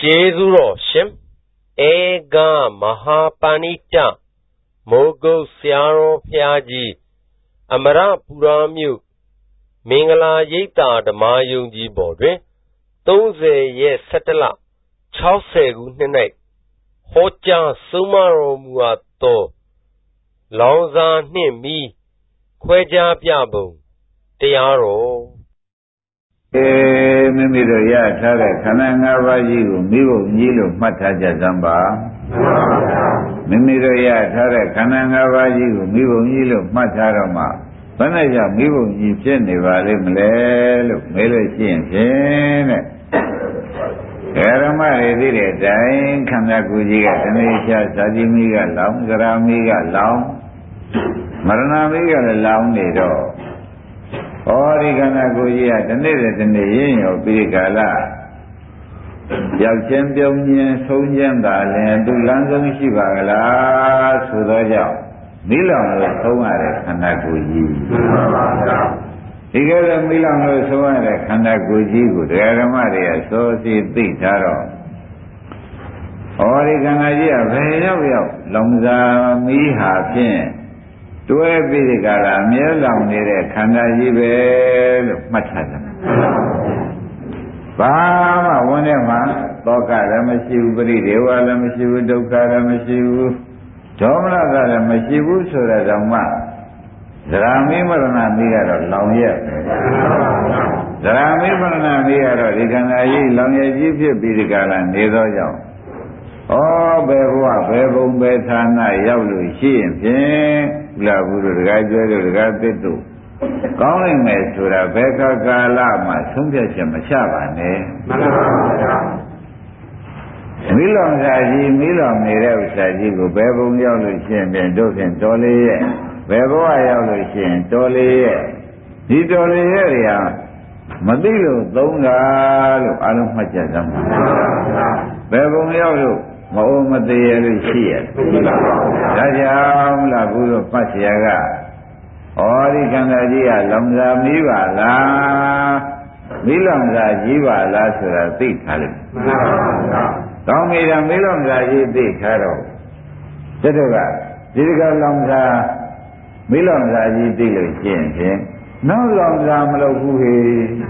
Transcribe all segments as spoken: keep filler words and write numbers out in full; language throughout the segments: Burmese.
Jezuro Shim Ega Mahapanita Mogo Siaro Piaji Amara Puramu Mingala Yita the Mayunji Bodre Those ye settle Chausegu Nene Hocha Sumaro Muato Lauza Nimi Kweja Piabu Tiaro Mimido ya tare kananga baji ko mibo njilo mathaja zamba Mimido ya tare kananga baji ko mibo njilo mathara ma bana ja mibo nji phit ne ba le mle lo me lo shi yin phin de Dharma re thi de tain khanda ku ji ka tanesha saji mi ka laung sara mi ka laung marana mi ka le laung ne do Ori kana kujiya tane de tane yin yo pi kala Yau chen pyong nyin song chen da lin tu lang song shi ba kala so do jaw mi long lo song ya de khanda kuji Di ka lo mi long lo song ya de khanda kuji koတရားဓမ္မတွေအစောစီသိထားတော့Ori kana ji ya bheရောက်ရောက်လောင်စာမီးဟာဖြင့်တွဲပြီးဒီကလာအမြဲလောင်နေတဲ့ခန္ဓာကြီးပဲလို့မှတ်ထားကြတယ်။ဘာမှဝန်းထဲမှာသောကလည်းမရှိဘူးပရိဒေဝလည်းမရှိဘူးဒုက္ခလည်းမရှိဘူးဒေါမနကလည်းမရှိဘူးဆိုတဲ့ကြောင့်မှဇရာမိမရဏမိကတော့လောင်ရက်ပဲ။ဇရာမိမရဏမိကတော့ဒီခန္ဓာကြီးလောင်ရက်ကြီးဖြစ်ပြီးဒီကလာနေသောကြောင့်ဩဘယ်ဘဝဘယ်ဘုံဘယ်ဌာနရောက်လို့ရှိရင်ဖြင့်ဘုရားဘုရားတရားကျွဲတို့တရားသစ်တို့ကောင်းနိုင်မယ်ဆိုတာဘယ်ခါကာလမှာဆုံးဖြတ်ချက်မချပါနဲ့မှန်ပါဗျာမိလောင်စာကြီးမိလောင်နေတဲ့ဥစ္စာကြီးကိုဘယ်ဘုံရောက်လို့ရှိရင်ဖြင့်တို့ဖြင့်တော်လေးရဲ့ဘယ်ဘဝရောက်လို့ရှိရင်တော်လေးရဲ့ဒီတော်လေးရဲ့တွေဟာမသိလို့သုံးတာလို့အလုံးမှတ်ကြသမှာဘယ်ဘုံရောက်လို့မအိုမသေးရလို့ရှိရဒါကြောင့်လားဘုရားပတ်เสียကဩဒီခန္ဓာကြီးကလောင်စာမီးပါလားမီးလောင်စာကြီးပါလားဆိုတာသိထားလိမ့်မယ်ကောင်းပြီလားမီးလောင်စာကြီးသိထားတော့တတကဒီကလောင်စာမီးလောင်စာကြီးသိလို့ရှိရင်ဖြင့်နောက်လောင်စာမလုပ်ဘူးဟေ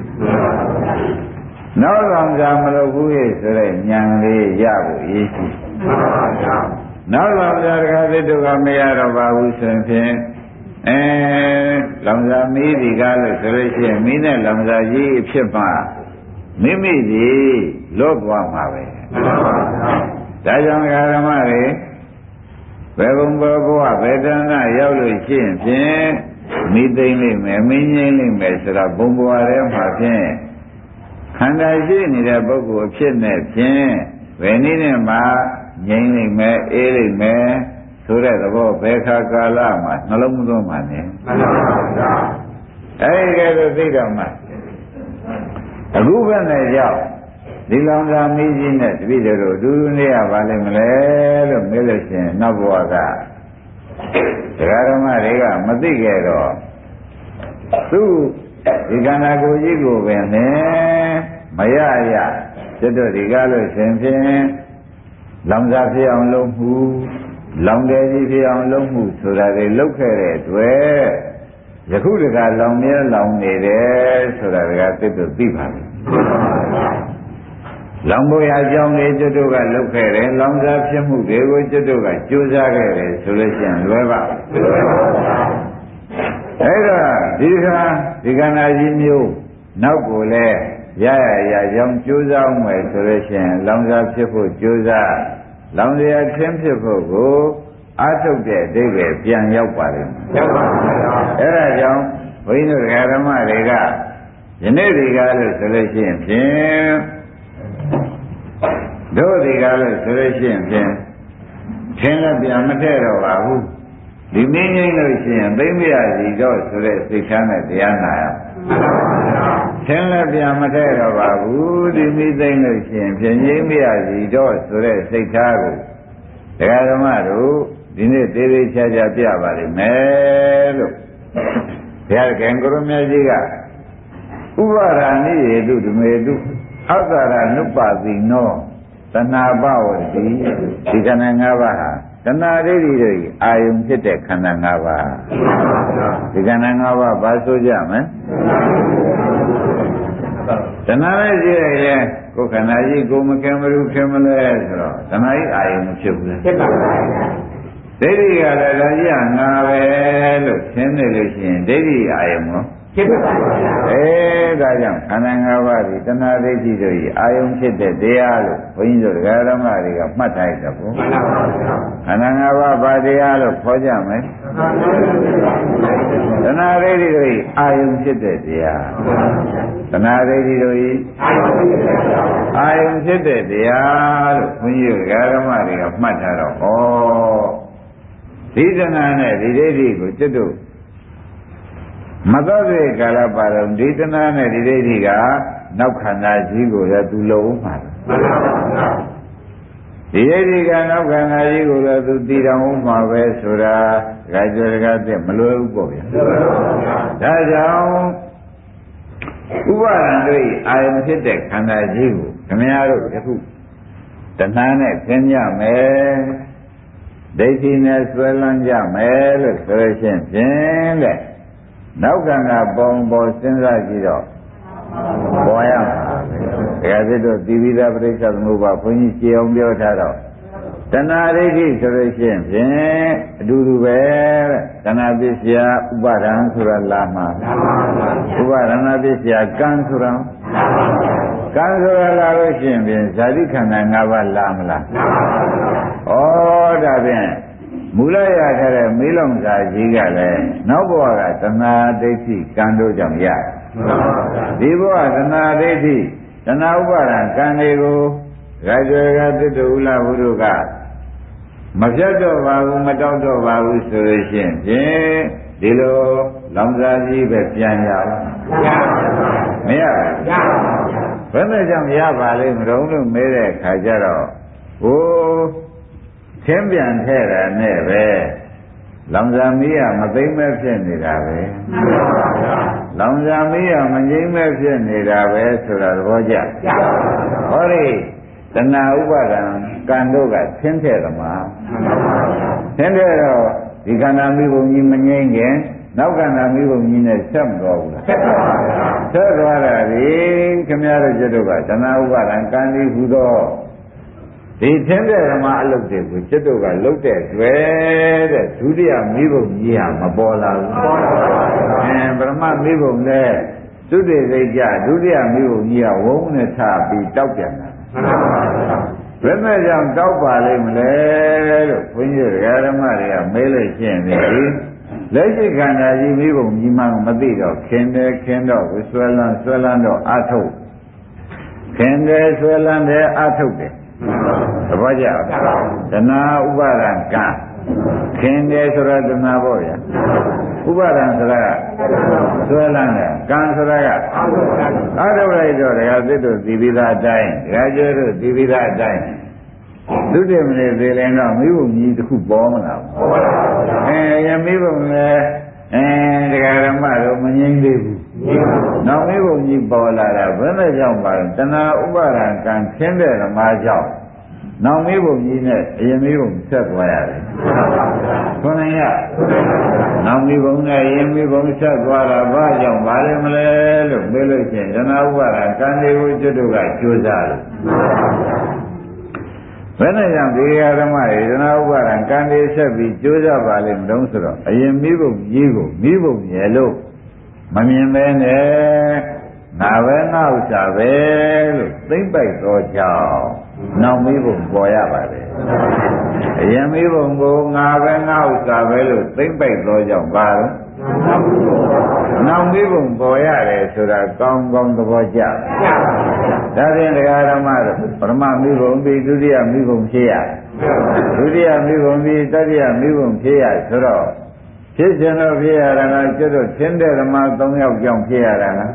နောက်လောင်စာမလုပ်ဘူးဟေဆိုတဲ့ဉာဏ်လေးရဖို့အရေးကြီးနောက်လောင်စာတခါသစ်တို့ကမရတော့ပါဘူးဆိုရင်ဖြင့်အဲလောင်စာမီးဒီကားလို့ဆိုလို့ရှိရင်မီးနဲ့လောင်စာကြီးအဖြစ်မှမိမိဒီလွတ်သွားမှာပဲဒါကြောင့်ဓမ္မတွေဘယ်ဘုံဘဘဝဘယ်တဏ္ဍရောက်လို့ရှိရင်ဖြင့်မိသိမ့်လိမ့်မယ်မင်းငိမ့်လိမ့်မယ်ဆိုတာဘုံဘဝထဲမှာဖြင့်ခန္ဓာရှိနေတဲ့ပုဂ္ဂိုလ်အဖြစ်နဲ့ဖြင့်ဘယ်နည်းနဲ့မှငြိမ့်လိမ့်မယ်အေးလိမ့်မယ်ဆိုတဲ့သဘောဘယ်ခါကာလမှာနှလုံးမသွင်းပါနဲ့မှန်ပါဗျာအဲဒီကဲတော့သိတော့မှအခုပဲနဲ့ကြောက်ဒီလောင်စာမီးကြီးနဲ့တပည့်တို့အတူတူနေရပါလိမ့်မလဲလို့မေးလို့ရှိရင်နောက်ဘဝကတရားဓမ္မတွေကမသိခဲ့တော့သူဒီခန္ဓာကိုယ်ကြီးကိုပဲနဲ့မရရစွတ်တို့ဒီကားလို့ရှင်ဖြင့်လောင်စာဖြစ်အောင်လုပ်မှုလောင်တယ်ကြီးဖြစ်အောင်လုပ်မှုဆိုတာတွေလုပ်ခဲ့တဲ့အတွက်ယခုတကလောင်မြဲလောင်နေတယ်ဆိုတာကသစ်တို့သိပါမယ်လောင်ဖို့ရအကြောင်းတွေကျွတ်တို့ကလုပ်ခဲ့တယ်လောင်စာဖြစ်မှုတွေကိုကျွတ်တို့ကကြိုးစားခဲ့တယ်ဆိုလို့ရှိရင်လွယ်ပါလွယ်ပါအဲ့တော့ဒီခါဒီကနာကြီးမျိုးနောက်ကိုလည်းရရရကြောင်းကြိုးစားအောင်မယ်ဆိုလို့ရှိရင်လောင်စာဖြစ်ဖို့ကြိုးစားလောင်စာခင်းဖြစ်ဖို့ကိုအားထုတ်တဲ့အဓိပ္ပာယ်ပြန်ရောက်ပါလိမ့်မယ်ရောက်ပါပါအဲ့ဒါကြောင့်ဘုန်းကြီးတို့ဓမ္မတွေကယနေ့ဒီကားလို့ဆိုလို့ရှိရင်ဖြင့်တို့ဒီကားလို့ဆိုလို့ရှိရင်ဖြင့်ခင်းလည်းပြန်မထည့်တော့ပါဘူးဒီမင်းငိမ့်လို့ရှိရင်သိမ့်မရစီတော့ဆိုတဲ့စိတ်ထားနဲ့တရားနာရသင်လည်းပြန်မထည့်တော့ပါဘူးဒီမိသိမ့်လို့ရှိရင်ဖြင့်ငိမ့်မရစီတော့ဆိုတဲ့စိတ်ထားကိုတရားဓမ္မတို့ဒီနေ့သေးသေးချာချာပြပါလိမ့်မယ်လို့ဘုရားကံကိုရမြတ်ကြီးကဥပါဒာနိယေတုဓမေတုအသရာနုပါတိနောတဏှာပဝတိဒီခန္ဓာ၅ပါးဟာတဏှာဒိဋ္ဌိတို့အာယုံဖြစ်တဲ့ခန္ဓာ၅ပါးဒီခန္ဓာ၅ပါးဘာဆိုကြမလဲတဏှာနဲ့ကြည့်ရရင်ကိုယ်ခန္ဓာကြီးကိုမခင်မလို့ခင်မလဲဆိုတော့တဏှာကြီးအာယုံမဖြစ်ဘူးဖြစ်ပါဘူးဒိဋ္ဌိကလည်းဒါကြီးကငါပဲလို့ရှင်းနေလို့ရှိရင်ဒိဋ္ဌိအာယုံကိုဖြစ်ပါဘူးအဲဒါကြောင့်ခန္ဓာ၅ပါးဒီတဏှာဒိဋ္ဌိတို့ဤအာယုံဖြစ်တဲ့တရားလို့ဘုန်းကြီးတို့ဓမ္မတွေကမှတ်ထားကြဘူးမှန်ပါပါခန္ဓာ၅ပါးဘာတရားလို့ခေါ်ကြမယ်တဏှာဒိဋ္ဌိတို့ဤအာယုံဖြစ်တဲ့တရားတဏှာဒိဋ္ဌိတို့ဤအာယုံဖြစ်တဲ့တရားလို့ဘုန်းကြီးတို့ဓမ္မတွေကမှတ်ထားတော့ဩဒီတဏှာနဲ့ဒီဒိဋ္ဌိကိုကျွတ်တို့မသောတဲ့ကာလပါတော့ဒီတဏှာနဲ့ဒီဒိဋ္ဌိကနောက်ခန္ဓာကြီးကိုလည်းသူလုံးမှာမှန်ပါပါဒီဒိဋ္ဌိကနောက်ခန္ဓာကြီးကိုလည်းသူတည်တော်ဦးမှာပဲဆိုတာဒါကြောင့်ကတည်းကမလွယ်ဘူးပေါ့ဗျာဒါကြောင့်ဥပါဒံတို့အာယုံဖြစ်တဲ့ခန္ဓာကြီးကိုခင်ဗျားတို့ယခုတဏှာနဲ့ခင်းကြမယ်ဒိဋ္ဌိနဲ့ဆွဲလန်းကြမယ်လို့ဆိုရခြင်းဖြင့်တဲ့နောက်ကံကပုံပေါ်စဉ်းစားကြည့်တော့ပေါ်ရမှာဒါကြတဲ့သီဝိဒပရိစ္ဆေသမုပ္ပါဘုန်းကြီးကြည်အောင်ပြောထားတော့တဏှာဒိဋ္ဌိဆိုလို့ရှိရင်ဖြင့်အတူတူပဲတဏှာပစ္စယဥပါဒံဆိုတာလာမှာဥပါဒနာပစ္စယကံဆိုတာကံဆိုတာလာလို့ရှိရင်ဖြင့်ဇာတိခန္ဓာ၅ပါးလာမလားဩဒါဖြင့်မူလရခဲ့တဲ့မေးလုံးစာကြီးကလည်းနောက်ဘဝကတဏှာဒိဋ္ဌိကံတို့ကြောင့်ရတယ်ဒီဘဝတဏှာဒိဋ္ဌိတဏှာဥပါဒံကံတွေကိုရာဇဝကသတ္တဥလဘုရုကမပြတ်တော့ပါဘူးမတောက်တော့ပါဘူးဆိုလို့ရှိရင်ဖြင့်ဒီလိုလောင်စာကြီးပဲပြန်ရအောင်မရဘူးဘယ်နဲ့ကြောင့်ရပါလိမ့်မတော်လို့မဲတဲ့ခါကျတော့ဟိုသင်ပြန်ထဲတာနဲ့ပဲလောင်စာမီးကမသိမ့်မဲ့ဖြစ်နေတာပဲလောင်စာမီးကမငြိမ့်မဲ့ဖြစ်နေတာပဲဆိုတာသဘောကျဟောဒီတဏှာဥပါဒံကံတို့ကသင်ထဲသမားသင်ထဲတော့ဒီခန္ဓာမိဘုံကြီးမငြိမ့်ခင်နောက်ခန္ဓာမိဘုံကြီးနဲ့ဆက်မတော်ဘူးလားဆက်ပါပါဆက်သွားတာဒီခင်ဗျားတို့ကျွတ်တို့ကတဏှာဥပါဒံကံဒီဟူသောဒီသင်တဲ့ဓမ္မအလုပ်တွေကိုကျွတ်တို့ကလုပ်တဲ့တွေ့တဲ့ဒုတိယမိဘုံကြီးဟာမပေါ်လာဘူးပေါ်လာပါဘူးအင်းပရမမိဘုံနဲ့သုတေသိကြဒုတိယမိဘုံကြီးကဝုန်းနဲ့ထပြီးတောက်ပြန်တာဘယ်နဲ့ကြောင့်တောက်ပါလိမ့်မလဲလို့ဘုန်းကြီးတို့ဓမ္မတွေကမေးလို့ရှိရင်ဒီလက်ရှိခန္ဓာကြီးမိဘုံကြီးမှမသိတော့ခင်တယ်ခင်တော့ဆွဲလန်းဆွဲလန်းတော့အထုတ်ခင်တယ်ဆွဲလန်းတယ်အထုတ်တယ်သဘောကျတဏှာဥပါဒံကံခင်တယ်ဆိုတာတဏှာပေါ့ဗျာဥပါဒံဆိုတာကဆွဲလန်းတယ်ကံဆိုတာကအထုတ်လိုက်တော့တရားသစ်တို့ဒီပိသားအတိုင်းတရားကျဲတို့ဒီပိသားအတိုင်းသူတည်းမနေသေးရင်တော့မိဘုံကြီးတစ်ခုပေါ်မလားပေါ်ပါဘူးအဲရမိဘုံလည်းအဲတရားဓမ္မတို့မငြိမ့်သေးဘူးနောက်မိဘုံကြီးပေါ်လာတာဘယ်နဲ့ကြောင့်ပါလဲတဏှာဥပါဒံကံခင်းတဲ့ဓမ္မကြောင့်နောက်မိဘုံကြီးနဲ့အရင်မိဘုံဆက်သွားရတယ်ခွန်ရနောက်မိဘုံနဲ့အရင်မိဘုံဆက်သွားတာဘာကြောင့်ပါလဲမလဲလို့မေးလို့ရှိရင်တဏှာဥပါဒံကံတွေကိုကျွတ်တို့ကကြိုးစားတယ်ဘယ်နဲ့ကြောင့်ဒီဓမ္မတွေတဏှာဥပါဒံကံတွေဆက်ပြီးကြိုးစားပါလိမ့်မလို့ဆိုတော့အရင်မိဘုံကြီးကိုမိဘုံရဲ့လို့မမြင်ပဲနဲ့ငါပဲငါဥစ္စာပဲလို့သိမ့်ပိုက်တော့ကြောင့်နောက်မိဘုံပေါ်ရပါတယ်အရင်မိဘုံကိုငါပဲငါဥစ္စာပဲလို့သိမ့်ပိုက်တော့ကြောင့်ပါတော့နောက်မိဘုံပေါ်ရတယ်ဆိုတာကောင်းကောင်းသဘောကျဒါဖြင့်တရားဓမ္မတို့ပရမမိဘုံပြီးဒုတိယမိဘုံဖြစ်ရဒုတိယမိဘုံပြီးတတိယမိဘုံဖြစ်ရဆိုတော့ဖြစ်ခြင်းတော့ဖြစ်ရတာကကျွတ်တို့သင်တဲ့ဓမ္မ၃ယောက်ကြောင့်ဖြစ်ရတာလား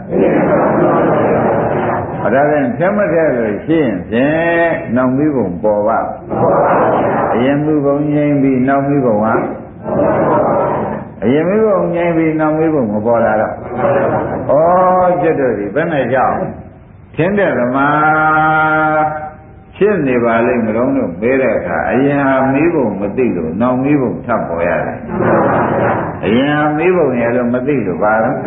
အဲဒါဖြင့်ဖြတ်မထဲလို့ရှိရင်ဖြင့်နောက်မိဘုံပေါ်ပါအရင်မိဘုံငြိမ့်ပြီးနောက်မိဘုံကအရင်မိဘုံငြိမ့်ပြီးနောက်မိဘုံမပေါ်လာတော့ဩကျွတ်တို့ဒီဘယ်နဲ့ကြောင့်သင်တဲ့ဓမ္မဖြစ်နေပါလိမ့်မလို့လို့မေးတဲ့အခါအရင်ဟာမိဘုံမသိလို့နောက်မိဘုံထပ်ပေါ်ရတယ်အရင်ဟာမိဘုံရလို့မသိလို့ပါလား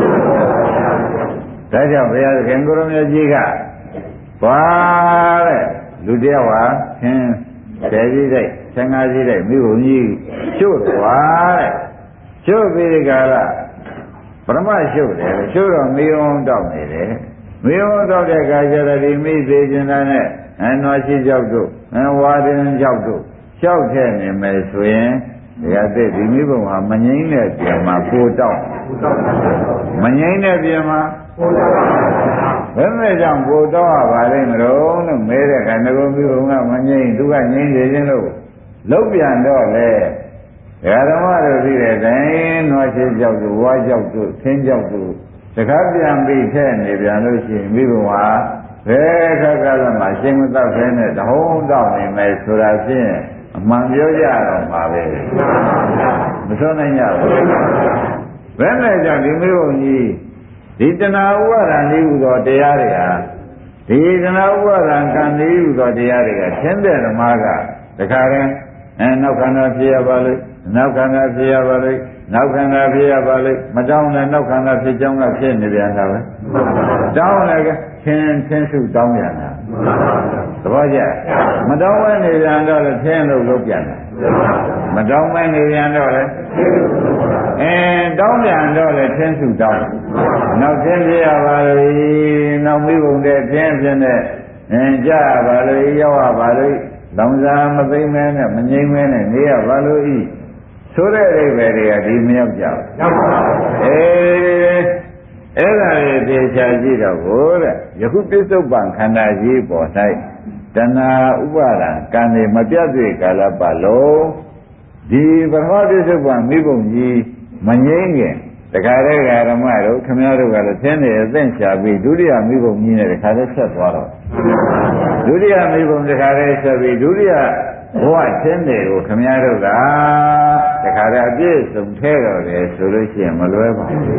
ဒါကြောင့်ဘုရားခင်ကိုရမကြီးကဘာတဲ့လူတယောက်ဟာသင်ဆယ်ကြီးတိုက်ဆယ်ငါးကြီးတိုက်မိဘုံကြီးကျို့သွားတဲ့ကျို့ပြီးဒီကလာပရမရှို့တယ်ကျို့တော့မေယုံတောက်နေတယ်မေယုံတောက်တဲ့အခါကျတော့ဒီမိသေးခြင်းနဲ့အနွားရှိကြောက်တို့အဝါရင်ကြောက်တို့ကြောက်ထဲနေမယ်ဆိုရင်ဒီအသက်ဒီမိဘုံဟာမငိမ့်တဲ့ပြင်မှာပိုတောက်မငိမ့်တဲ့ပြင်မှာပိုတောက်ဘယ်မဲ့ကြောင့်ပိုတောက်ရပါလိမ့်မလို့လို့မဲတဲ့ခါငကုံမိဘုံကမငိမ့်သူကငိမ့်နေခြင်းလို့လုံးပြန်တော့လေဓမ္မတို့သိတဲ့တိုင်းနွားရှိကြောက်တို့ဝါကြောက်တို့သင်းကြောက်တို့တခါပြန်ပြီးထဲနေပြန်လို့ရှိရင်မိဘုံဟာဘယ်ခါကလည်းမှရှင်းမတော့ခဲနဲ့တဟုံးတော့နေမယ်ဆိုတာဖြင့်အမှန်ပြောကြတော့မှာပဲမဆုံးနိုင်ကြဘူးဘယ်နဲ့ကြောင့်ဒီမျိုးကြီးဒီတဏှာဥပါဒံဤဟူသောတရားတွေဟာဒီတဏှာဥပါဒံကံဤဟူသောတရားတွေကသင်တဲ့ဓမ္မကတခါတည်းအဲနောက်ခန္ဓာဖြစ်ရပါလိမ့်နောက်ခန္ဓာဖြစ်ရပါလိမ့်နောက်ခန္ဓာဖြစ်ရပါလိမ့်မတောင်းနဲ့နောက်ခန္ဓာဖြစ်ကြောင်းကဖြစ်နေပြန်တာပဲတောင်းလည်းသင်သင်စုတောင်းပြန်တာသဘောကျမတောင်းဝဲနေပြန်တော့လည်းသင်လို့လုပ်ပြန်တာမတောင်းမဲနေပြန်တော့လည်းအဲတောင်းပြန်တော့လည်းသင်စုတောင်းနောက်သင်ဖြစ်ရပါလိမ့်နောက်မိဘုံတဲ့သင်ဖြစ်တဲ့အဲကြရပါလိမ့်ရောက်ရပါလိမ့်လောင်စာမသိမ့်မဲနဲ့မငြိမ့်မဲနဲ့နေရပါလို့ဤဆိုတဲ့အိဗယ်တွေကဒီမရောက်ကြဘူးရောက်ပါဘူးအေးအဲ့ဒါတွေသေချာကြည့်တော့ကိုတဲ့ယခုပြစ္ဆုတ်ပံခန္ဓာကြီးပေါ်၌တဏှာဥပါဒံကံတွေမပြတ်သေးကာလပတ်လုံးဒီဗဟောပြစ္ဆုတ်ပံမိဘုံကြီးမငြိမ့်ခင်တခါတည်းဓမ္မတို့ခမည်းတော်ကလည်းသင်နေအသိချာပြီးဒုတိယမိဘုံကြီးနဲ့တခါတည်းဆက်သွားတော့ဒုတိယမိဘုံတခါတည်းဆက်ပြီးဒုတိယဘဝသင်တွေကိုခမည်းတော်ကတခါတည်းအပြည့်စုံထဲတော်တယ်ဆိုလို့ရှိရင်မလွဲပါဘူး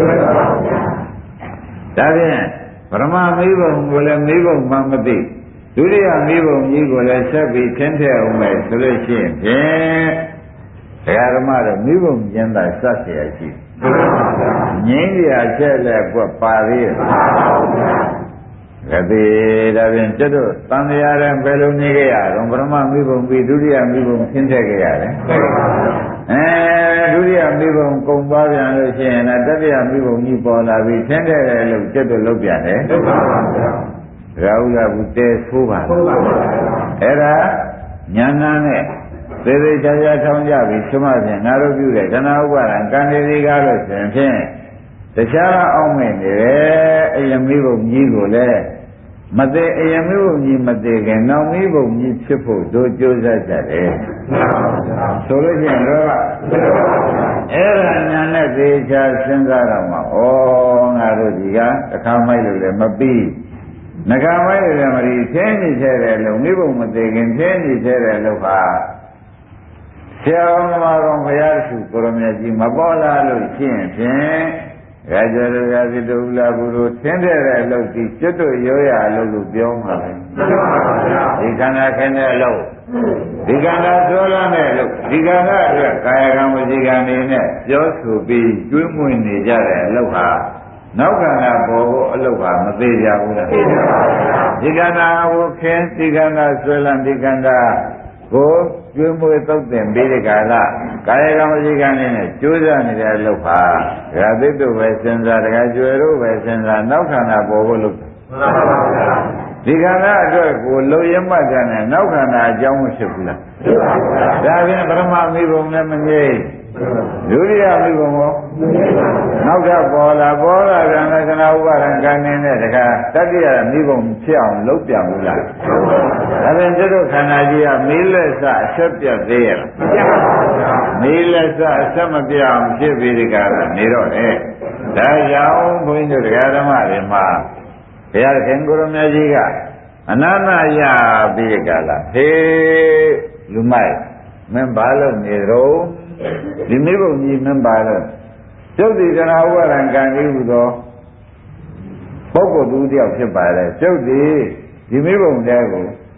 ဒါဖြင့်ပရမမိဘုံကိုလည်းမိဘုံမှမသိဒုတိယမိဘုံကြီးကိုလည်းဆက်ပြီးသင်ထဲအောင်မယ်ဆိုလို့ရှိရင်ဖြင့်ဒကာဓမ္မတို့မိဘုံကျင်းတာစက်เสียရှိငြင်းရချက်လက်ကွပါသေးရဲ့ကတိဒါဖြင့်ကျွတ်တို့တန်တရားတဲ့ဘယ်လိုနေကြရတော့ပရမမိဘုံပြီးဒုတိယမိဘုံသင်ထဲကြရတယ်အဲဒုတိယမိဘုံကုံသွားပြန်လို့ရှိရင်လည်းတတိယမိဘုံကြီးပေါ်လာပြီးသင်ထဲတယ်လို့ကျွတ်တို့လုပ်ပြန်တယ်ဟုတ်ပါပါဘုရားရာဟုရဘူးတဲဆိုးပါဟုတ်ပါပါအဲ့ဒါညာနာနဲ့သေသေးချာချာထောင်းကြပြီးသမားဖြင့်ငါတို့ပြုတဲ့ခန္ဓာဥပါဒံကံတွေကားလို့ဆိုရင်ဖြင့်တခြားအောင်မဲ့နေတယ်အယမိဘုံကြီးကိုလည်းမသေးအယမိဘုံကြီးမသေးခင်နောက်မိဘုံကြီးဖြစ်ဖို့တို့ကြိုးစားကြတယ်ဆိုလို့ရှိရင်တော့အဲ့ဒါညာနဲ့သေချာစဉ်းစားတော့မှဩငါတို့ဒီကအခါမိုက်လို့လည်းမပြီးနှခါမိုက်လည်းမရီသင်းနေသေးတယ်လို့မိဘုံမသေးခင်သင်းနေသေးတယ်လို့ဟာဆရာတော်တော်ဘုရားစုကိုရမကြီးမပေါ်လာလို့ရှိရင်ဖြင့်ရာဇရရာဇတုလာဘုလိုသင်တဲ့အလုပ်ဒီကျွတ်တို့ရောရအလုပ်လို့ပြောမှာပဲဒီခန္ဓာခင်းတဲ့အလုပ်ဒီခန္ဓာသောလာတဲ့အလုပ်ဒီခန္ဓာအတွက်ကာယကံဝစီကံနေနဲ့ပြောဆိုပြီးကျွေးမွေးနေကြတဲ့အလုပ်ဟာနောက်ခန္ဓာပေါ်ကိုအလုပ်ဟာမသေးကြဘူးလားဒီခန္ဓာကိုခင်းဒီခန္ဓာဆွဲလန်းဒီခန္ဓာကိုကျွေးမွေးသုတ်သင်ပြီးဒီကာလကာယကံဝစီကံနဲ့ကျိုးစားနေတဲ့အလုပ်ဟာဒကာသိတို့ပဲစဉ်းစားဒကာကျွယ်တို့ပဲစဉ်းစားနောက်ခန္ဓာပေါ်ဖို့လုပ်ဒီခန္ဓာအတွက်ကိုလုံရမှတ်ကြတဲ့နောက်ခန္ဓာအကြောင်းမဖြစ်ဘူးလားဒါဖြင့်ပရမမိဘုံနဲ့မငြိမ့်ဒုတိယမိဘုံကိုနောက်ထပ်ပေါ်လာပေါ်လာတဲ့လက္ခဏာဥပါဒံကံနေတဲ့တခါတတိယမိဘုံဖြစ်အောင်လုပ်ပြန်ဘူးလားဒါဖြင့်တို့ခန္ဓာကြီးကမေးလက်စအဆက်ပြတ်သေးရဲ့လားမေးလက်စအဆက်မပြတ်အောင်ဖြစ်ပြီးဒီကနေတော့လေဒါကြောင့်ဘုန်းကြီးတို့တရားဓမ္မတွေမှာဘုရားခင်ကိုရမကြီးကအနန္တရပြီးကြလားဟေးလူမိုက်မင်းဘာလုပ်နေတော့ဒီမိဘုံကြီးမင်းပါတော့ကျုပ်ဒီကနာဥပါဒံကံဤဟူသောပုဂ္ဂိုလ်သူတယောက်ဖြစ်ပါလေကျုပ်ဒီဒီမိဘုံတဲကို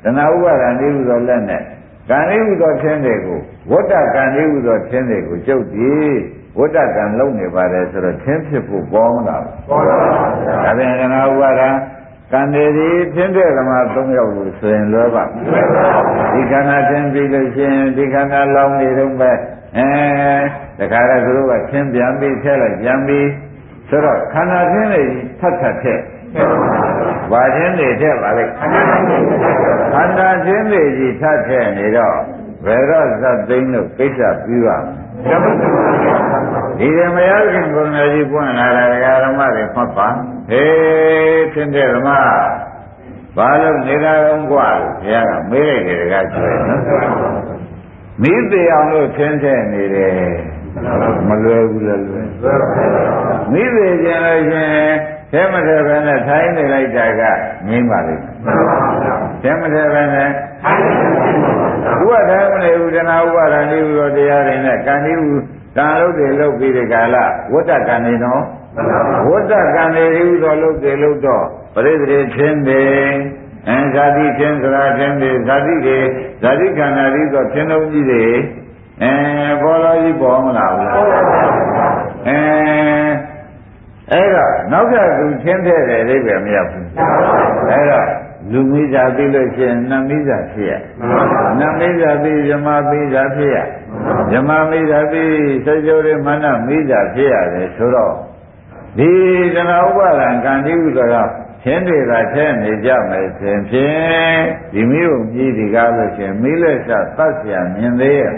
တဏှာဥပါဒံဒီဟုသောလက်နဲ့ကံလေးဟုသောထင်းတွေကိုဝတ္တကံလေးဟုသောထင်းတွေကိုကျုပ်ဒီဝတ္တကံလုံးနေပါတယ်ဆိုတော့ထင်းဖြစ်ဖို့ပေါ်မလားပေါ်ပါပါဘုရားဒါပြန်တဏှာဥပါဒံကံတွေဒီထင်းတဲ့ဓမ္မသုံးယောက်လို့ဆိုရင်လွယ်ပါဒီခန္ဓာထင်းပြီးလို့ရှိရင်ဒီခန္ဓာလောင်းနေတော့ပဲအဲတခါတော့သူတို့ကထင်းပြန်ပြီးထည့်လိုက်ပြန်ပြီးဆိုတော့ခန္ဓာထင်းတွေထပ်ထပ်ထည့်ဘာထင်းတွေထည့်ပါလိမ့်ခန္ဓာထင်းတွေကြီးထပ်ထည့်နေတော့ဘယ်တော့သတ်သိမ်းလို့ကိစ္စပြီးပါဒီဓမ္မရခင်ကိုယ်တော်ကြီးပွင့်လာတဲ့ဓမ္မတွေဖတ်ပါဟေးထင်းတဲ့ဓမ္မဘာလို့နေတာတော့กว่าလို့ဘုရားကမေးလိုက်တယ်တကားကျွဲနော်မိသေးအောင်လို့ထင်းထည့်နေတယ်မလွယ်ဘူးလားလွယ်မိသေးကြလို့ရှင်ထဲမထဲပဲနဲ့ထိုင်းနေလိုက်တာကငြိမ့်ပါလိမ့်မယ်ထဲမထဲပဲနဲ့ဥပဒါမနေဘူးတဏှာဥပါဒံဒီလိုတရားတွေနဲ့ကံဒီဟုကံလုပ်တယ်လုပ်ပြီးဒီကာလဝတ္တကံနေနော်ဝတ္တကံနေဟူသောလုပ်တယ်လုပ်တော့ပရိသေထင်းတယ်အဲဇာတိထင်းဆိုတာထင်းတယ်ဇာတိတွေဇာတိခန္ဓာတွေဆိုထင်းလုံးကြီးတွေအဲဘောလောကြီးပေါ်မလားဘူးလားအဲအဲ့တော့နောက်ထပ်သူထင်းတဲ့တယ်အိဗယ်မရဘူးအဲ့တော့လူမိစာပြီးလို့ရှိရင်နတ်မိစာဖြစ်ရနတ်မိစာပြီးဇမမိစာဖြစ်ရဇမမိစာပြီးစေကျိုးရမနမိစာဖြစ်ရတယ်ဆိုတော့ဒီတဏှာဥပါဒံကံတိဟုသောထင်းတွေသာထဲနေကြမယ်ဆိုဖြင့်ဒီမိကိုမြည်ဒီကားလို့ရှိရင်မိလက်စသတ်เสียမြင်သေးရဲ့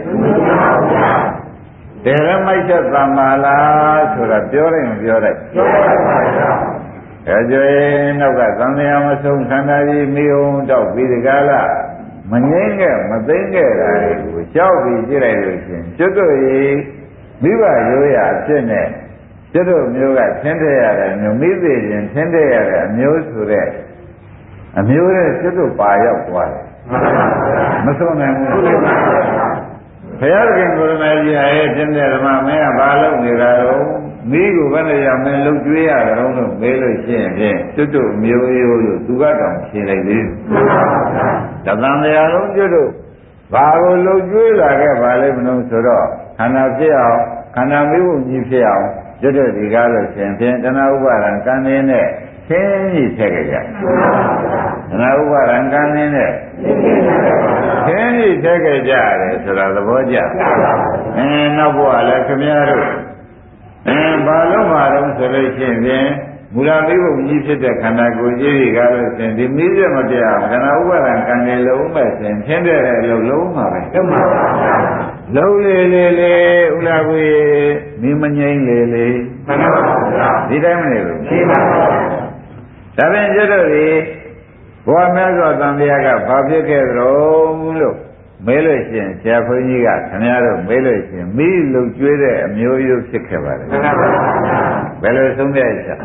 တယ်ရမိုက်ချက်သမာလားဆိုတာပြောလိုက်မပြောလိုက်ပြောပါပါဘုရားအဲကြွေနောက်ကသံဃာမဆုံးခန္ဓာကြီးမိအောင်တောက်ပြီးဒီကားလားမငိမ့်ခဲ့မသိမ့်ခဲ့တာကိုကြောက်ပြီးကြည့်လိုက်လို့ရှိရင်ကျွတ်တို့ရေမိဘရိုးရာဖြစ်နေကျွတ်တို့မျိုးကသင်တဲ့ရတယ်မျိုးမိသေးခြင်းသင်တဲ့ရတဲ့အမျိုးဆိုတဲ့အမျိုးနဲ့ကျွတ်တို့ပါရောက်သွားတယ်မဆုံးနိုင်ဘူးဘုရားခင်ကိုယ်တော်ကြီးရဲ့သင်တဲ့ဓမ္မမင်းကဘာလုပ်နေတာတော့မိကိုဘယ်နဲ့ရောက်မင်းလှုပ်ကြွေးရကြတော့လို့မေးလို့ရှိရင်ဖြင့်ကျွတ်တို့မျိုးရိုးလို့သူကတောင်ရှင်းလိုက်သေးတယ်တသံတရားလုံးကျွတ်တို့ဘာကိုလှုပ်ကြွေးလာခဲ့ပါလိမ့်မလို့ဆိုတော့ခန္ဓာဖြစ်အောင်ခန္ဓာမိဖို့ကြီးဖြစ်အောင်ကျွတ်တို့ဒီကားလို့ရှင်ဖြင့်တဏှာဥပါဒံကံနေနဲ့သင်ကြီးထည့်ကြကြတဏှာဥပါဒံကံနေနဲ့သင်ကြီးထည့်ကြကြရတယ်ဆိုတာသဘောကျအင်းနောက်ဘုရားလည်းခင်ဗျားတို့အင်းဘာလို့မှတော့ဆိုလို့ရှိရင်မူလမိဘကြီးဖြစ်တဲ့ခန္ဓာကိုယ်ကြီးတွေကလို့ရှင်ဒီမိစက်မပြအောင်ခန္ဓာဥပါဒံကံနေလုံးမဲ့ရှင်သင်တဲ့အလုံးလုံးမှာပဲတမပါလုံးလေလေလေဥလာဘူးမိမငိမ့်လေလေမှန်ပါဗျာဒီတိုင်းမနေဘူးရှင်းပါပါဒါဖြင့်ကျွတ်တို့ဒီဘဝမြတ်စွာသံဃာကဘာဖြစ်ခဲ့ကြလို့မေးလို့ရှိရင်ဆရာဘုန်းကြီးကခင်ဗျားတို့မေးလို့ရှိရင်မိလုံကျွေးတဲ့အမျိုးရိုးဖြစ်ခဲ့ပါတယ်မှန်ပါပါဘယ်လိုဆုံးဖြတ်ချက်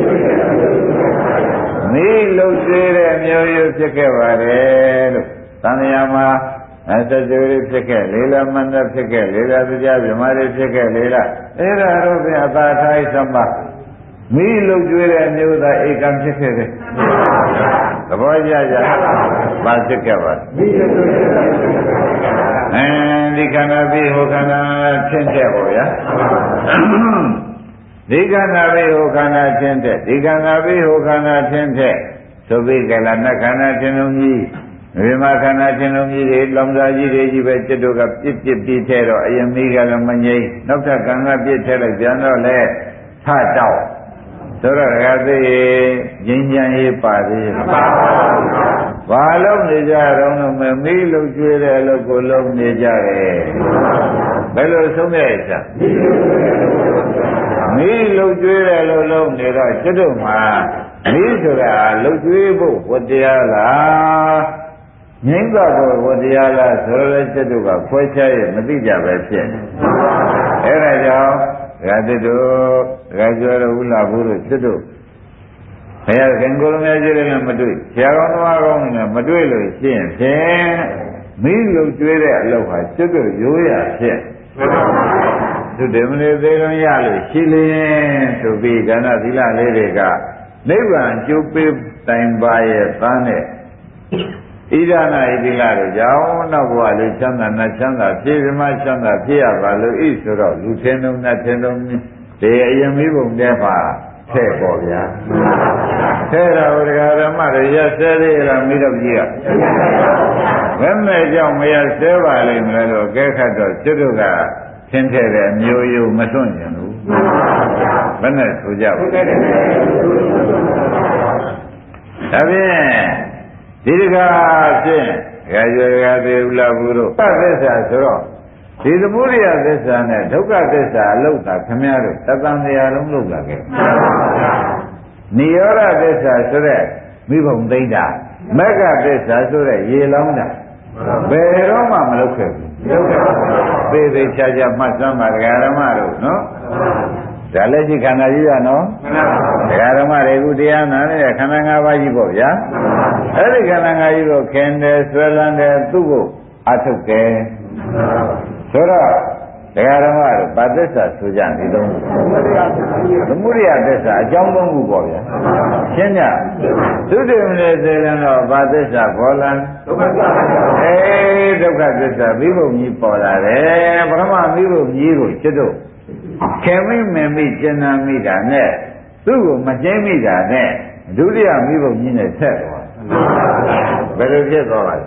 မိလုံကျွေးတဲ့အမျိုးရိုးဖြစ်ခဲ့ပါတယ်လို့သံဃာမှာအသဇေရီဖြစ်ခဲ့လေလာမန္တဖြစ်ခဲ့လေလာတရားဗြဟ္မာတွေဖြစ်ခဲ့လေလာအဲ့ဒါတော့ပြန်အသာထိုင်းသမမိလုံကျွေးတဲ့အမျိုးသားဧကံဖြစ်ခဲ့တယ်သဘောကျကြပါဖြစ်ခဲ့ပါအဲဒီခန္ဓာပြီးဟိုခန္ဓာထင်းတဲ့ပေါ့ဗျာဒီခန္ဓာပြီးဟိုခန္ဓာထင်းတဲ့ဒီခန္ဓာပြီးဟိုခန္ဓာထင်းတဲ့သုဘိကလနခန္ဓာထင်းလုံးကြီးဝိမာခန္ဓာထင်းလုံးကြီးတွေလောင်စာကြီးတွေကြီးပဲจิตတို့ကပြစ်ပြစ်ပြီးထဲတော့အယမိကလည်းမငြိမ့်နောက်ထပ်ကံကပြစ်ထဲလိုက်ပြန်တော့လေထတောက်ဆိုတော့ကသိငြိမ်းချမ်းရေးပါသေးရဲ့ပါဘာလုံးနေကြတော့မမေးလို့ကျွေးတဲ့အလုပ်ကိုလုံးနေကြတယ်ဘယ်လိုဆုံးဖြတ်ချက်မေးလို့ကျွေးတဲ့အလုပ်လုံးနေတော့ကျွတ်တို့မှာမေးဆိုတာလှုပ်ကျွေးဖို့ဝတရားလားငြိမ့်သွားဖို့ဝတရားလားဆိုတော့လေကျွတ်တို့ကခွဲခြားရမသိကြပဲဖြစ်နေအဲဒါကြောင့်ဒကာတိတို့ဒကာကျော်တို့ဥလာဘူးတို့စစ်တို့ဘုရားခင်ကိုယ်လုံးများကြီးလည်းမတွေ့ဆရာကောင်းတော်ကောင်းလည်းမတွေ့လို့ရှိရင်ဖြင့်မိလုံကျွေးတဲ့အလုပ်ဟာစစ်တို့ရိုးရဖြစ်သူတည်းမလေးသေးလုံးရလို့ရှိလျင်ဆိုပြီးဒါနသီလလေးတွေကနိဗ္ဗာန်ကျိုးပေးတိုင်ပါရဲ့သားနဲ့ဣဒနာဣတိလတို့ကြောင့်နောက်ဘဝလေးချမ်းသာနတ်ချမ်းသာဖြည့်ပြမချမ်းသာဖြစ်ရပါလို့ဤဆိုတော့လူထင်းလုံးနတ်ထင်းလုံးဒီအရင်မိဘုံတဲ့ပါထဲ့ပေါ့ဗျာထဲ့တော့ဒကာဓမ္မတွေရဆဲသေးလားမိတော့ကြီးကဘယ်မဲ့ကြောင့်မရဆဲပါလိမ့်မလဲလို့အကဲခတ်တော့ကျွတ်တို့ကသင်ထဲတဲ့မျိုးရိုးမစွန့်ကျင်ဘူးဘယ်နဲ့ဆိုကြဘူးဒါဖြင့်ဒီတကားဖြင့်ဒကာကျော်ဒကာသေးဥလာဘူးတို့သစ္စာဆိုတော့ဒီသမုဒိယသစ္စာနဲ့ဒုက္ခသစ္စာအလုတ်တာခမည်းတော်တသံတရားလုံးလုတ်လာခဲ့နိရောဓသစ္စာဆိုတဲ့မိဘုံသိမ့်တာမဂ္ဂသစ္စာဆိုတဲ့ရေလောင်းတာဘယ်တော့မှမလုပ်ခဲ့ဘူးသေသေးချာချာမှတ်စမ်းပါဒကာဓမ္မတို့နော်ဒါလည်းရှိခန္ဓာကြီးကနော်ဒကာဓမ္မတွေကတရားနာနေတဲ့ခန္ဓာ၅ပါးကြီးပေါ့ဗျာအဲ့ဒီခန္ဓာ၅ပါးကြီးကိုခင်တယ်ဆွဲလန်းတယ်သူ့ကိုအထုတ်တယ်ဆိုတော့တရားဓမ္မတို့ဗာသစ္စာဆိုကြဒီသုံးသမုဒိယသစ္စာအကြောင်းသုံးခုပေါ့ဗျာရှင်းကြသုတေမနေစေလန်းတော့ဗာသစ္စာပေါ်လာဒုက္ခသစ္စာအေးဒုက္ခသစ္စာမိဘုံကြီးပေါ်လာတယ်ပရမမိဘုံကြီးကိုကျွတ်တို့ခင်မိမင်မိကျင်နာမိတာနဲ့သူ့ကိုမကျင်းမိတာနဲ့ဒုတိယမိဘုံကြီးနဲ့ဆက်သွားဘယ်လိုဖြစ်သွားပါလဲ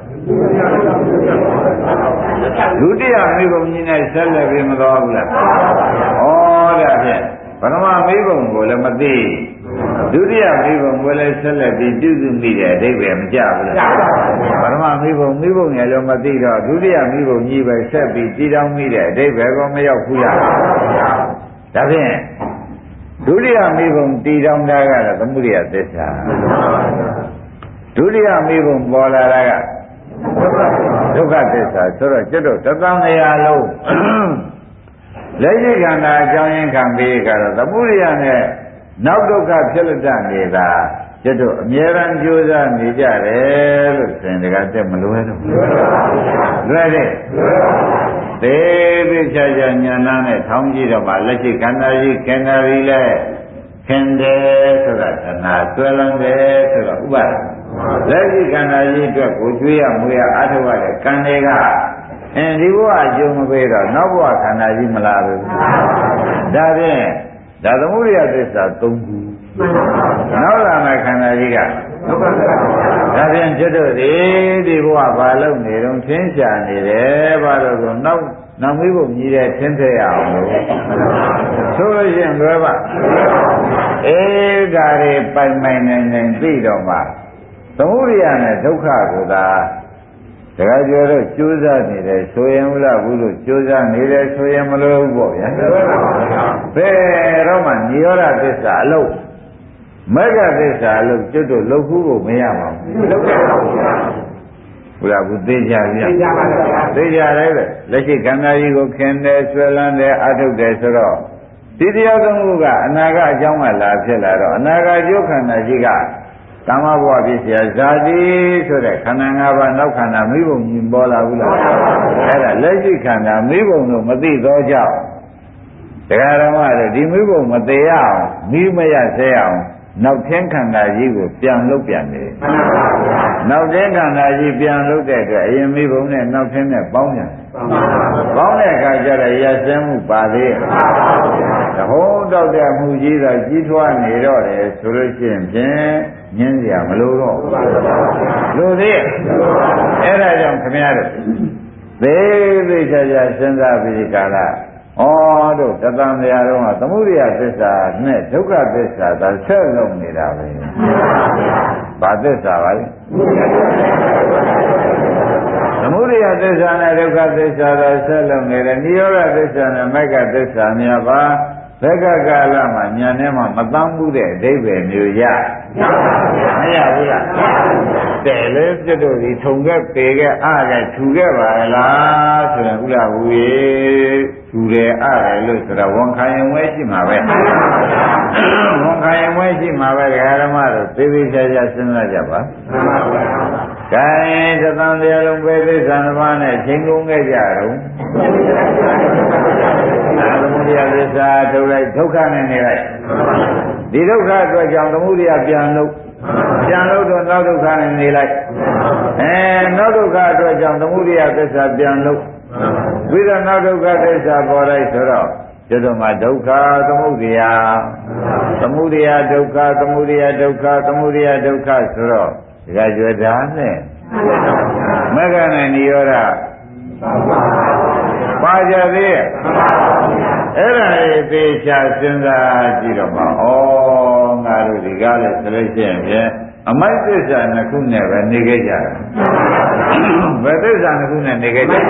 ဒုတိယမိဘုံကြီးနဲ့ဆက်လက်ပြီးမသွားဘူးလားဩဒါဖြင့်ပထမမိဘုံကိုလည်းမသိဒုတိယမိဘုံကိုလည်းဆက်လက်ပြီးပြုစုမိတဲ့အဓိပ္ပာယ်မကြဘူးလားပထမမိဘုံမိဘုံရဲ့လည်းမသိတော့ဒုတိယမိဘုံကြီးပဲဆက်ပြီးတည်တောင်းမိတဲ့အဓိပ္ပာယ်ကိုမရောက်ဘူးလားဒါဖြင့်ဒုတိယမိဘုံတည်တောင်းတာကတော့သမုဒိယသစ္စာဒုတိယမိဘုံပေါ်လာတာကဒုက္ခသစ္စာဆိုတော့ကျွတ်တော့သတ္တမယာလုံးလက်ရှိခန္ဓာအကြောင်းရင်းခံပြီးကတော့သမုဒိယနဲ့နောက်ဒုက္ခဖြစ်လက်တနေတာကျွတ်တော့အမြဲတမ်းကြိုးစားနေကြတယ်လို့ဆိုရင်တကယ်တက်မလွယ်တော့ဘူးလွယ်တယ်သေးသေးချာချာညာနာနဲ့ထောင်းကြည့်တော့မှလက်ရှိခန္ဓာကြီးခန္ဓာကြီးလဲခင်တယ်ဆိုတာခန္ဓာဆွဲလန်းတယ်ဆိုတော့ဥပါဒလက်ရှိခန္ဓာကြီးအတွက်ကိုကျွေးရမွေးရအားထုတ်ရတဲ့ကံတွေကအဲဒီဘဝအကျိုးမပေးတော့နောက်ဘဝခန္ဓာကြီးမလာဘူးဒါဖြင့်ဒါသမုဒိယသစ္စာ၃ခုနောက်လာမယ့်ခန္ဓာကြီးကဒါဖြင့်ကျွတ်တို့ဒီဒီဘဝဘာလုပ်နေတော့သင်္ချာနေတယ်ဘာလို့ဆိုနောက်နောက်မိဖို့မြည်တဲ့သင်္ထေရအောင်လို့ဆိုလို့ရှိရင်လွယ်ပါအေးဒါတွေပိုင်ပိုင်နိုင်နိုင်သိတော့မှသမုဒိယနဲ့ဒုက္ခကိုသာတခါကျော်တော့ကြိုးစားနေတယ်ဆိုရင်မလားဘူးလို့ကြိုးစားနေတယ်ဆိုရင်မလို့ဘူးပေါ့ဗျာဘယ်တော့မှနိရောဓသစ္စာအလုပ်မဂ္ဂသစ္စာအလုပ်ကျွတ်တို့လုပ်ခုကိုမရပါဘူးလုပ်တယ်ပါဗျာဘုရားဘူးသိကြပြီသိကြပါဗျာသိကြတယ်လေလက်ရှိခန္ဓာကြီးကိုခင်တယ်ဆွဲလန်းတယ်အထုတ်တယ်ဆိုတော့ဒီတရားသုံးခုကအနာကအကြောင်းကလာဖြစ်လာတော့အနာဂတ်ကျိုးခန္ဓာကြီးကကာမဘဝဖြစ်เสียဇာတိဆိုတဲ့ခန္ဓာ၅ပါးနောက်ခန္ဓာမိဘုံကြီးပေါ်လာဘူးလားအဲ့ဒါလက်ရှိခန္ဓာမိဘုံတို့မသိသောကြောင့်တရားဓမ္မတွေဒီမိဘုံမသေးရအောင်မိမရဆဲအောင်နောက်天ခန္ဓာကြီးကိုပြန်လုပ်ပြန်တယ်နောက်天ခန္ဓာကြီးပြန်လုပ်တဲ့အတွက်အရင်မိဘုံနဲ့နောက်天နဲ့ပေါင်းပြန်ပေါင်းတဲ့အခါကျတော့ရစင်းမှုပါသေးရဲ့တဟုံးတောက်တဲ့မှုကြီးတော့ကြီးထွားနေတော့တယ်ဆိုလို့ရှိရင်ဖြင့်ညင်းစရာမလိုတော့ဘူးလို့သေးအဲ့ဒါကြောင့်ခင်ဗျားတို့သေးသေးချာချာစဉ်းစားပြီးကာလဩတို့တသံတရားတော်ကသမုဒိယသစ္စာနဲ့ဒုက္ခသစ္စာသာဆက်လုံးနေတာပဲဘာသစ္စာပါလဲသမုဒိယသစ္စာနဲ့ဒုက္ခသစ္စာသာဆက်လုံးနေတယ်နိရောဓသစ္စာနဲ့မဂ္ဂသစ္စာများပါဘက်ကကာလမှာညာထဲမှာမတမ်းမှုတဲ့အဓိပ္ပာယ်မျိုးရမရဘူးလားတဲ့လေပြတ်တို့ဒီထုံခဲ့ပေခဲ့အားခဲ့ထူခဲ့ပါလားဆိုရင်ဥလာဘူးရေထူတယ်အားတယ်လို့ဆိုတော့ဝန်ခံရင်ဝဲရှိမှာပဲဝန်ခံရင်ဝဲရှိမှာပဲဓမ္မတို့သေသေးချာချာစဉ်းစားကြပါကဲသတန်တရားလုံးပဲသိသံဘာနဲ့ချိန်ကုန်ခဲ့ကြတော့သမုဒိယသစ္စာထုတ်လိုက်ဒုက္ခနဲ့နေလိုက်ဒီဒုက္ခအတွက်ကြောင့်သမုဒိယပြန်လို့ပြန်လို့တော့နောက်ဒုက္ခနဲ့နေလိုက်အဲနောက်ဒုက္ခအတွက်ကြောင့်သမုဒိယသစ္စာပြန်လို့ပြီးတော့နောက်ဒုက္ခသစ္စာပေါ်လိုက်ဆိုတော့ကျွတ်မှာဒုက္ခသမုဒိယသမုဒိယဒုက္ခသမုဒိယဒုက္ခသမုဒိယဒုက္ခဆိုတော့ဒီကကျွတ်တာနဲ့မဂ္ဂနဲ့နိရောဓပါကြသေးရဲ့အဲ့ဒါလေးသေချာစဉ်းစားကြည့်တော့မှဩငါတို့ဒီကားလဲဆိုလို့ရှိရင်ဖြင့်အမိုက်သစ္စာနှစ်ခုနဲ့ပဲနေခဲ့ကြတယ်ဘယ်သစ္စာနှစ်ခုနဲ့နေခဲ့ကြ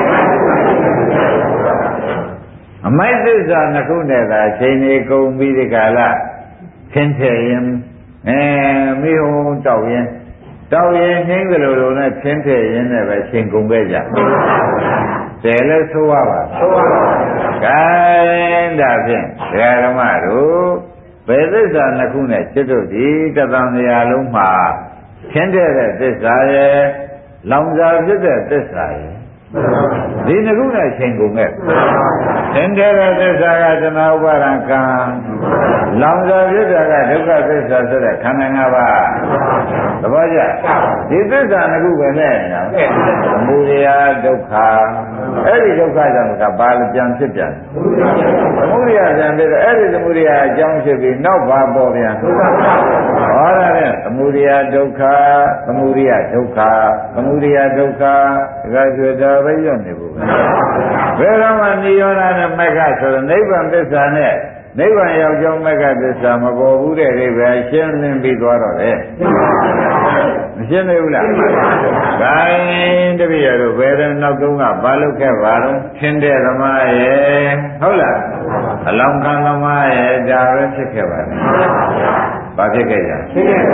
အမိုက်သစ္စာနှစ်ခုနဲ့သာအချိန်ကြီးကုန်ပြီးဒီကာလသင်ထည့်ရင်အဲမိဟုံတောက်ရင်တောက်ရင်နှင်းကြလို့လို့နဲ့သင်ထည့်ရင်လည်းပဲချိန်ကုန်ခဲ့ကြတယ်လဲဆိုရပါဆိုရပါကဲဒါဖြင့်ဒကာဓမ္မတို့ဘယ်သစ္စာနှစ်ခုနဲ့จิตတို့ဒီတသံတရားလုံးမှာသင်တဲ့သစ္စာရဲ့လောင်စာဖြစ်တဲ့သစ္စာရဲ့ဒီနှစ်ခုနဲ့ချိန်ကုန်ခဲ့သင်တဲ့သစ္စာကတဏှာဥပါဒံကံလောင်စာဖြစ်တဲ့ကဒုက္ခသစ္စာဆိုတဲ့ခန္ဓာ၅ပါးသဘောကျဒီသစ္စာနှစ်ခုပဲနဲ့နော်သမုဒယဒုက္ခအဲ့ဒီဒုက္ခကြောင့်ကဘာလဲပြန်ဖြစ်ပြန်သမုဒယပြန်ဖြစ်တယ်အဲ့ဒီသမုဒယအကြောင်းဖြစ်ပြီးနောက်ဘာပေါ်ပြန်ဟောရတဲ့သမုဒယဒုက္ခသမုဒယဒုက္ခသမုဒယဒုက္ခဒါကကျွတ်တာပဲရွတ်နေဖို့ဘယ်တော့မှနိရောဓနဲ့မက္ခဆိုတော့နိဗ္ဗာန်သစ္စာနဲ့နိဗ္ဗာန်ရောက်ကြောင်းမက္ခသစ္စာမပေါ်ဘူးတဲ့အိဗယ်ရှင်းလင်းပြီးသွားတော့လေမရှင်းသေးဘူးလားဂိုင်းတပည့်ရတို့ဘယ်တော့နောက်တုန်းကဘာလုပ်ခဲ့ပါတော့သင်တဲ့သမားရဲ့ဟုတ်လားအလောင်းခံသမားရဲ့ဒါပဲဖြစ်ခဲ့ပါလေဘာဖြစ်ခဲ့ကြ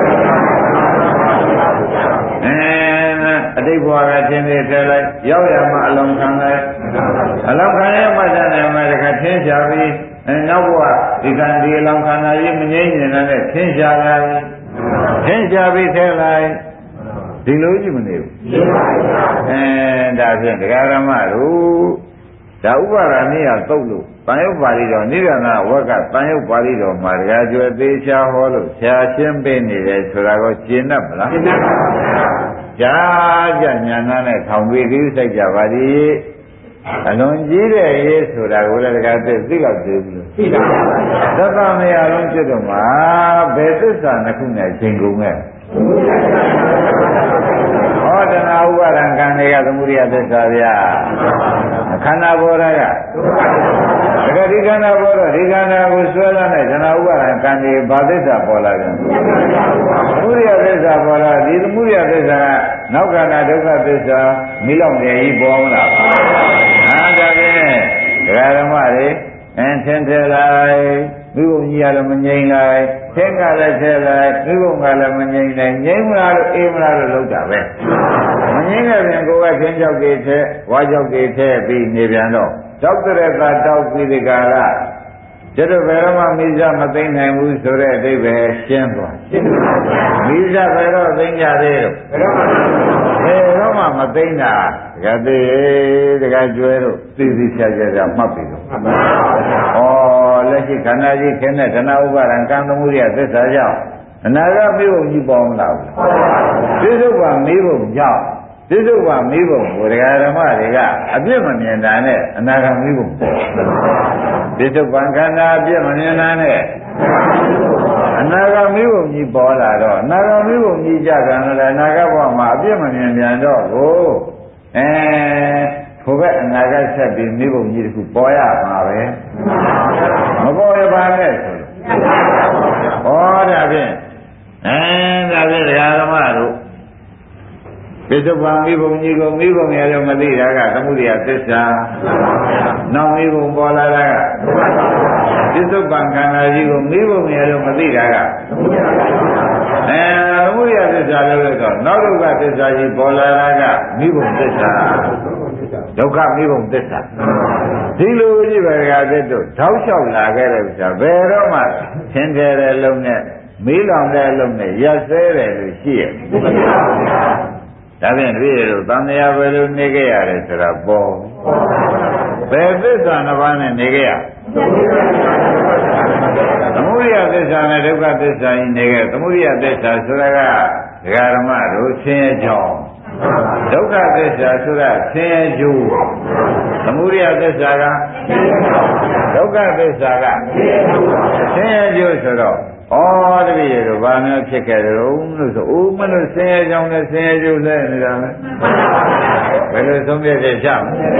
အဲအတိတ်ဘဝကသင်သေးထဲလိုက်ရောက်ရမှအလောင်းခံလိုက်အလောင်းခံရမှတည်းနဲ့တခါသင်ရှားပြီးအဲနောက်ဘဝဒီကံဒီအလောင်းခန္ဓာကြီးမငြိမ့်နေတဲ့နဲ့သင်ရှားလိုက်သင်ရှားပြီးထဲလိုက်ဒီလိုကြည့်မနေဘူးအဲဒါဖြင့်ဒကာရမတို့ဒါဥပါဒာနည်းကသုတ်လို့တန်ရုပ်ပါဠိတော်နိရဏဝက်ကတန်ရုပ်ပါဠိတော်မှာဒကာကျွယ်သေးချာဟောလို့ဆရာရှင်းပေးနေတယ်ဆိုတာကိုရှင်းတတ်မလားရှင်းတတ်ပါဗျာကြာကြညာနာနဲ့ထောင်ပြီးသိစိတ်ကြပါသည်အလွန်ကြီးတဲ့ရေးဆိုတာကိုလည်းတခါသိသိတော့သိဘူးလို့သိပါပါသတ္တမယလုံးဖြစ်တော့မှာဘယ်သစ္စာနှစ်ခုနဲ့ချိန်ကုန်ခဲ့ဟောတဏှာဥပါဒံကံတွေကသမုဒိယသစ္စာဗျာခန္ဓာဘောရကတကယ်ဒီခန္ဓာဘောတော့ဒီခန္ဓာကိုဆွဲလာတဲ့တဏှာဥပါဒံကံတွေဘာသစ္စာပေါ်လာပြန်သမုဒိယသစ္စာပေါ်လာဒီသမုဒိယသစ္စာကနောက်ခန္ဓာဒုက္ခသစ္စာမိလောက်နေကြီးပေါ်မလားဟာဒါဖြင့်ဒကာဓမ္မတွေအင်းထင်ထလိုက်မိဘကြီးရလည်းမငြိမ်လိုက်သင်္ကလည်းထဲလိုက်မိဘကလည်းမငြိမ်လိုက်ငြိမ်မလားလို့အေးမလားလို့လုပ်တာပဲမငြိမ်တဲ့ပြင်ကိုယ်ကသင်ကြောက်တွေထဲဝါကြောက်တွေထဲပြီးနေပြန်တော့တောက်တဲ့ကတောက်ပြီးဒီကလာကျတော့ဘယ်တော့မှမိစားမသိနိုင်ဘူးဆိုတဲ့အဓိပ္ပာယ်ရှင်းသွားမိစားဘယ်တော့သိကြသေးတော့ဘယ်တော့မှမသိတာတကယ်သေးတကယ်ကျွဲတော့သိသိချာချာမှတ်ပြီတော့ဩလက်ရှိခန္ဓာကြီးခင်းတဲ့ဓနဥပါဒံကံသမှုရိယသစ္စာကြောင့်အနာဂတ်မိဘကြီးပေါင်းလာဘူးပြစ္ဆုတ်ပါမိဘကြောင့်ပြစ္ဆုတ်ပါမိဘကိုဒကာဓမ္မတွေကအပြစ်မမြင်တာနဲ့အနာဂတ်မိဘပေါ်ပြစ္ဆုတ်ပံခန္ဓာအပြစ်မမြင်တာနဲ့အနာဂတ်မိဘကြီးပေါ်လာတော့အနာဂတ်မိဘကြီးကြတယ်လည်းအနာဂတ်ဘဝမှာအပြစ်မမြင်ပြန်တော့ကိုအဲထိုဘက်အနာဂတ်ဆက်ပြီးမိဘကြီးတခုပေါ်ရမှာပဲမပေါ်ရပါနဲ့ဆိုလို့ဟောဒါဖြင့်အဲဒါဖြင့်ဒကာဓမ္မတို့ပိဿဗံမိဘုံကြီးကိုမိဘုံရလို့မသိတာကသမုဒိယသစ္စာနောက်မိဘုံပေါ်လာတာကပိဿဗံခန္ဓာကြီးကိုမိဘုံရလို့မသိတာကအဲသမုဒိယသစ္စာလို့ဆိုတော့နောက်ဒုက္ခသစ္စာကြီးပေါ်လာတာကမိဘုံသစ္စာဒုက္ခမိဘုံသစ္စာဒီလိုကြီးပဲကသစ်တို့ထောက်လျှောက်လာခဲ့တဲ့ဥစ္စာဘယ်တော့မှသင်တယ်တဲ့လုံးနဲ့မေးလောင်တဲ့လုံးနဲ့ရက်စဲတယ်လို့ရှိရဲ့ဒါဖြင့်တပည့်တို့သံဃာဘယ်လိုနေခဲ့ရတယ်ဆိုတာပေါ်ဘယ်သစ္စာနှစ်ပါးနဲ့နေခဲ့ရသမုဒိယဒယသစ္စာနဲ့ဒုက္ခသစ္စာကြီးနေခဲ့သမုဒယသစ္စာဆိုတာကဒကာဓမ္မတို့ဆင်းရဲကြောင်းဒုက္ခသစ္စာဆိုတာဆင်းရဲကျိုးသမုဒယသစ္စာကဒုက္ခသစ္စာကဆင်းရဲကျိုးဆိုတော့ဩတပည့်တို့ဘာများဖြစ်ခဲ့ကြလို့လို့ဆိုဦးမလို့ဆင်းရဲကြောင်းနဲ့ဆင်းရဲကျိုးလဲနေတာပဲဘယ်လိုဆုံးဖြတ်ချက်ချမလဲ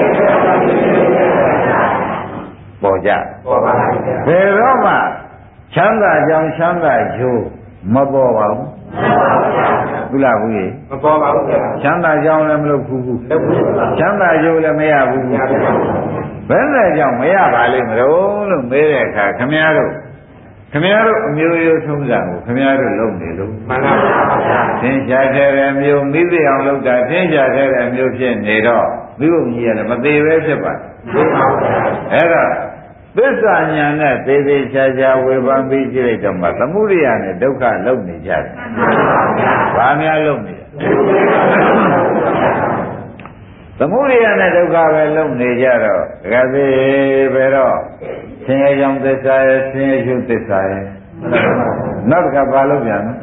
ပေါ်ကြပေါ်ပါဘယ်တော့မှချမ်းသာကြောင်းချမ်းသာကျိုးမပေါ်ပါဘူးဘူးလားဘူးကြီးမပေါ်ပါဘူးချမ်းသာကြောင်းလည်းမလုပ်ဘူးဘူးချမ်းသာကျိုးလည်းမရဘူးဘယ်နဲ့ကြောင့်မရပါလိမ့်မလို့လို့မေးတဲ့အခါခမည်းတော်ခမည်းတော်အမျိုးရိုးထုံးစံကိုခမည်းတော်လုပ်နေလို့မှန်ပါဗျာသင်ရှားတဲ့မျိုးမိသိအောင်လုပ်တာသင်ရှားတဲ့မျိုးဖြစ်နေတော့မိဘကြီးရတယ်မသေးပဲဖြစ်ပါသိပါဗျာအဲ့တော့သစ္စာဉာဏ်နဲ့သေသေးချာချာဝေဖန်ပြီးကြည့်လိုက်တော့မှသမုဒိယနဲ့ဒုက္ခလုံနေကြတယ်မှန်ပါဗျာဘာများလုံနေသမုဒိယနဲ့ဒုက္ခပဲလုံနေကြတော့ဒကာသေးပဲတော့ဆင်းရဲကြောင့်သစ္စာရဲ့ဆင်းရဲကျိုးသစ္စာရဲ့နောက်တစ်ခါဘာလို့ပြန်လဲ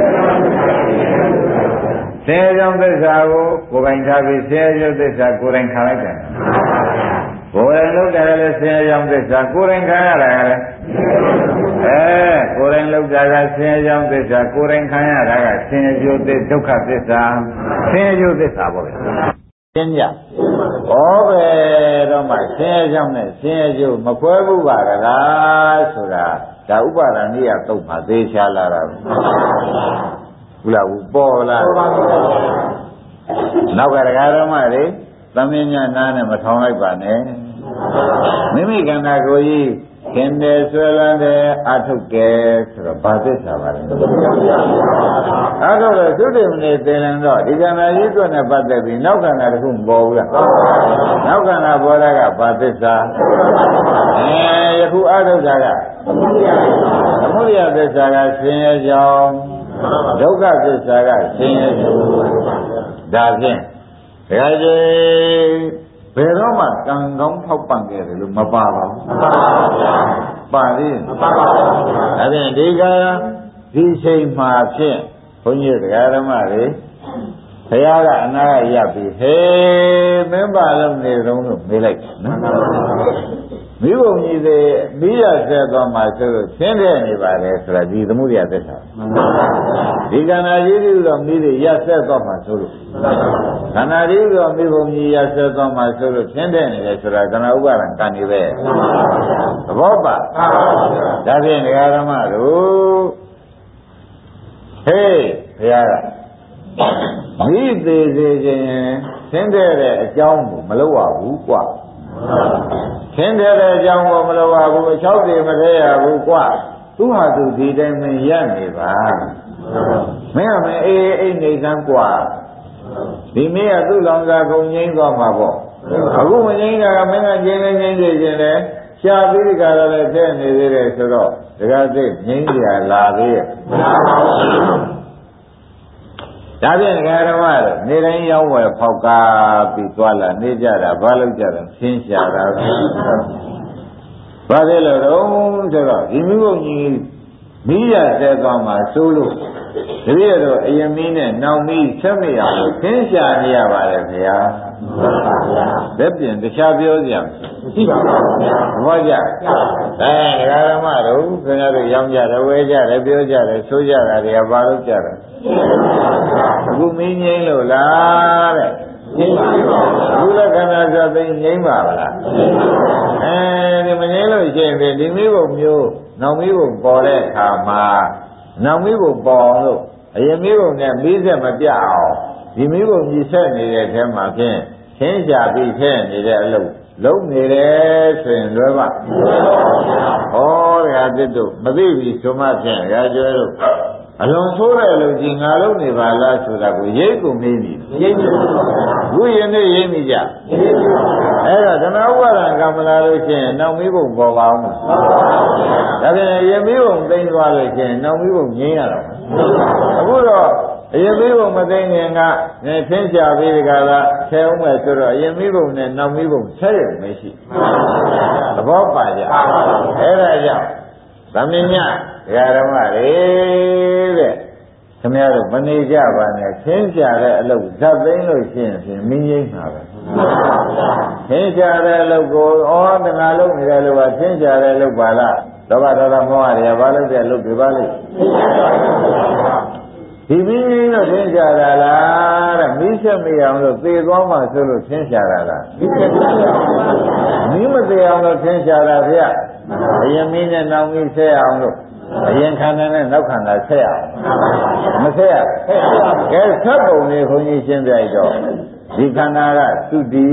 ဆင်းရဲကြောင့်သစ္စာကိုကိုယ်ပိုင်ထားပြီးဆင်းရဲကျိုးသစ္စာကိုယ်တိုင်ခံလိုက်တယ်ကိုယ်တိုင်လုပ်တယ်လည်းဆင်းရဲကြောင့်သစ္စာကိုယ်တိုင်ခံရတာကလည်းအဲကိုယ်တိုင်လုပ်တာကဆင်းရဲကြောင့်သစ္စာကိုယ်တိုင်ခံရတာကဆင်းရဲကျိုးသစ္စာဒုက္ခသစ္စာဆင်းရဲကျိုးသစ္စာပေါ့ဗျာရှင်းကြဩပဲတော့မှဆင်းရဲကြောင့်နဲ့ဆင်းရဲကျိုးမခွဲဘူးပါကလားဆိုတာဒါဥပါဒဏိယသုတ်မှာသေချာလာတာဘူးလားဘူးပေါ်လာနောက်ကတရားတော်မှလေသမင်းညနားနဲ့မထောင်လိုက်ပါနဲ့မိမိခန္ဓာကိုယ်ကြီးခင်တယ်ဆွဲလန်းတယ်အထုတ်တယ်ဆိုတော့ဘာသစ္စာပါလဲအထုတ်တယ်သုတေမနေသင်္လန်တော့ဒီခန္ဓာကြီးအတွက်နဲ့ပတ်သက်ပြီးနောက်ခန္ဓာတစ်ခုမပေါ်ဘူးလားနောက်ခန္ဓာပေါ်တာကဘာသစ္စာအဲယခုအထုတ်တာကသမုဒယသစ္စာကဆင်းရဲကြောင်းဒုက္ခသစ္စာကဆင်းရဲကျိုးဒါဖြင့်ဘယ်ကြိဘယ်တော့မှကံကောင်းထောက်ပံ့ခဲ့တယ်လို့မပါပါဘူးမပါပါဘူးပါသေးမပါပါဘူးဒါဖြင့်ဒီကဒီချိန်မှာဖြင့်ဘုန်းကြီးတရားဓမ္မတွေဘုရားကအနာကရပ်ပြီးဟေးမင်းပါလုံးနေတော့လို့မေးလိုက်နော်မိဘုံကြီးတွေမိရဆက်သွားမှဆိုလို့ရှင်းတဲ့နေပါတယ်ဆိုတာဒီသမုဒိယသစ္စာဒီကဏ္ဍကြီးတွေတော့မိတွေရဆက်သွားမှဆိုလို့ခန္ဓာကြီးတော့မိဘုံကြီးရဆက်သွားမှဆိုလို့ရှင်းတဲ့နေတယ်ဆိုတာကဏ္ဍဥပါဒံကံနေပဲသဘောပါဒါဖြင့်ဒကာဓမ္မတို့ဟေးဘုရားကမိသေးသေးချင်းရှင်းတဲ့အကြောင်းကိုမလုပ်ရဘူးကွာရှင်းတဲ့အကြောင်းကိုမလုပ်ရဘူးအချောက်တွေမထဲရဘူးကွာသူဟာသူဒီတိုင်းမရနေပါမင်းကမင်းအေးအိတ်နေစမ်းကွာဒီမင်းကသူ့လောင်စာကုန်ငိမ့်သွားမှာပေါ့အခုမငိမ့်တာကမင်းကကျင်းနေငိမ့်နေခြင်းလေရှားပြီးဒီကရလည်းထည့်နေသေးတယ်ဆိုတော့ဒကာသိငိမ့်ကြလာသေးရဲ့ဒါဖြင့်ဒကာဓမ္မတို့နေတိုင်းရောက်ဝယ်ဖောက်ကားပြီးသွားလာနေကြတာဘာလို့ကြတာရှင်းရှာတာဘာလဲလို့တော့ဆိုတော့ဒီမိဘကြီးမိရတဲ့သွားမှာစိုးလို့တပည့်တော်အယမီးနဲ့နောင်မီးဆက်မရအောင်ရှင်းရှာနေရပါတယ်ခင်ဗျာလက်ပြင်တခြားပြောကြမရှိပါဘူးဗျာဘောကြအဲဒကာဓမ္မတို့ခင်ဗျားတို့ရောင်းကြတယ်ဝဲကြတယ်ပြောကြတယ်ဆိုကြတာတွေကဘာလို့ကြတာအခုမင်းငိမ့်လို့လားတဲ့အခုလည်းခန္ဓာဆိုသိငိမ့်ပါဗလားအဲဒီမငိမ့်လို့ရှိရင်ဒီမိဘမျိုးနောက်မိဘပေါ်တဲ့အခါမှာနောက်မိဘပေါ်အောင်လို့အရင်မိဘနဲ့မိဆက်မပြအောင်ဒီမိဘမြည်ဆက်နေတဲ့ထဲမှာဖြင့်ရှင်းကြပြီးထဲနေတဲ့အလုပ်လုံးနေတယ်ဆိုရင်လွယ်ပါဟောရတဲ့တို့မသိပြီဆိုမှဖြင့်ရာကျွဲတို့အလွန်ဆိုးတဲ့အလုပ်ကြီးငါလုပ်နေပါလားဆိုတာကိုရိတ်ကုန်နေပြီရိတ်ပြီဘုရင်နဲ့ရိတ်မိကြအဲ့တော့ဓမ္မဥပါဒံကံမလာလို့ရှိရင်နောက်မိဘုံပေါ်ပါအောင်ဒါပြန်ရမိဘုံသိမ်းသွားလို့ရှိရင်နောက်မိဘုံငြင်းရတော့အခုတော့အရင်မိဘုံမသိခင်ကနဲ့သင်္ချာပြီးဒီကလာဆဲအောင်မယ်ဆိုတော့အရင်မိဘုံနဲ့နောက်မိဘုံဆက်ရုံမရှိသဘောပါကြအဲ့ဒါကြောင့်သမင်းညတရားဓမ္မတွေတဲ့ခင်ဗျားတို့မနေကြပါနဲ့သင်္ချာတဲ့အလုပ်ဇတ်သိမ်းလို့ရှိရင်ဖြင့်မင်းကြီးမှာပဲသင်္ချာတဲ့အလုပ်ကိုဩတဏှာလုပ်နေတယ်လို့ကသင်္ချာတဲ့အလုပ်ပါလားလောဘဒေါသမောဟတွေကဘာလို့တဲ့အလုပ်တွေပါလိမ့်ဒီမင်းကြီးတို့သင်္ချာတာလားတဲ့မိဆက်မရအောင်လို့သေသွားမှဆိုလို့သင်္ချာတာလားမိမသေအောင်လို့သင်္ချာတာဗျအရင်မင်းနဲ့နောက်မင်းဆဲအောင်လို့အရင်ခန္ဓာနဲ့နောက်ခန္ဓာဆက်အောင်မဆက်ရကဲဆက်ပုံလေးခွန်ကြီးရှင်းပြတော့ဒီခန္ဓာကသုတိ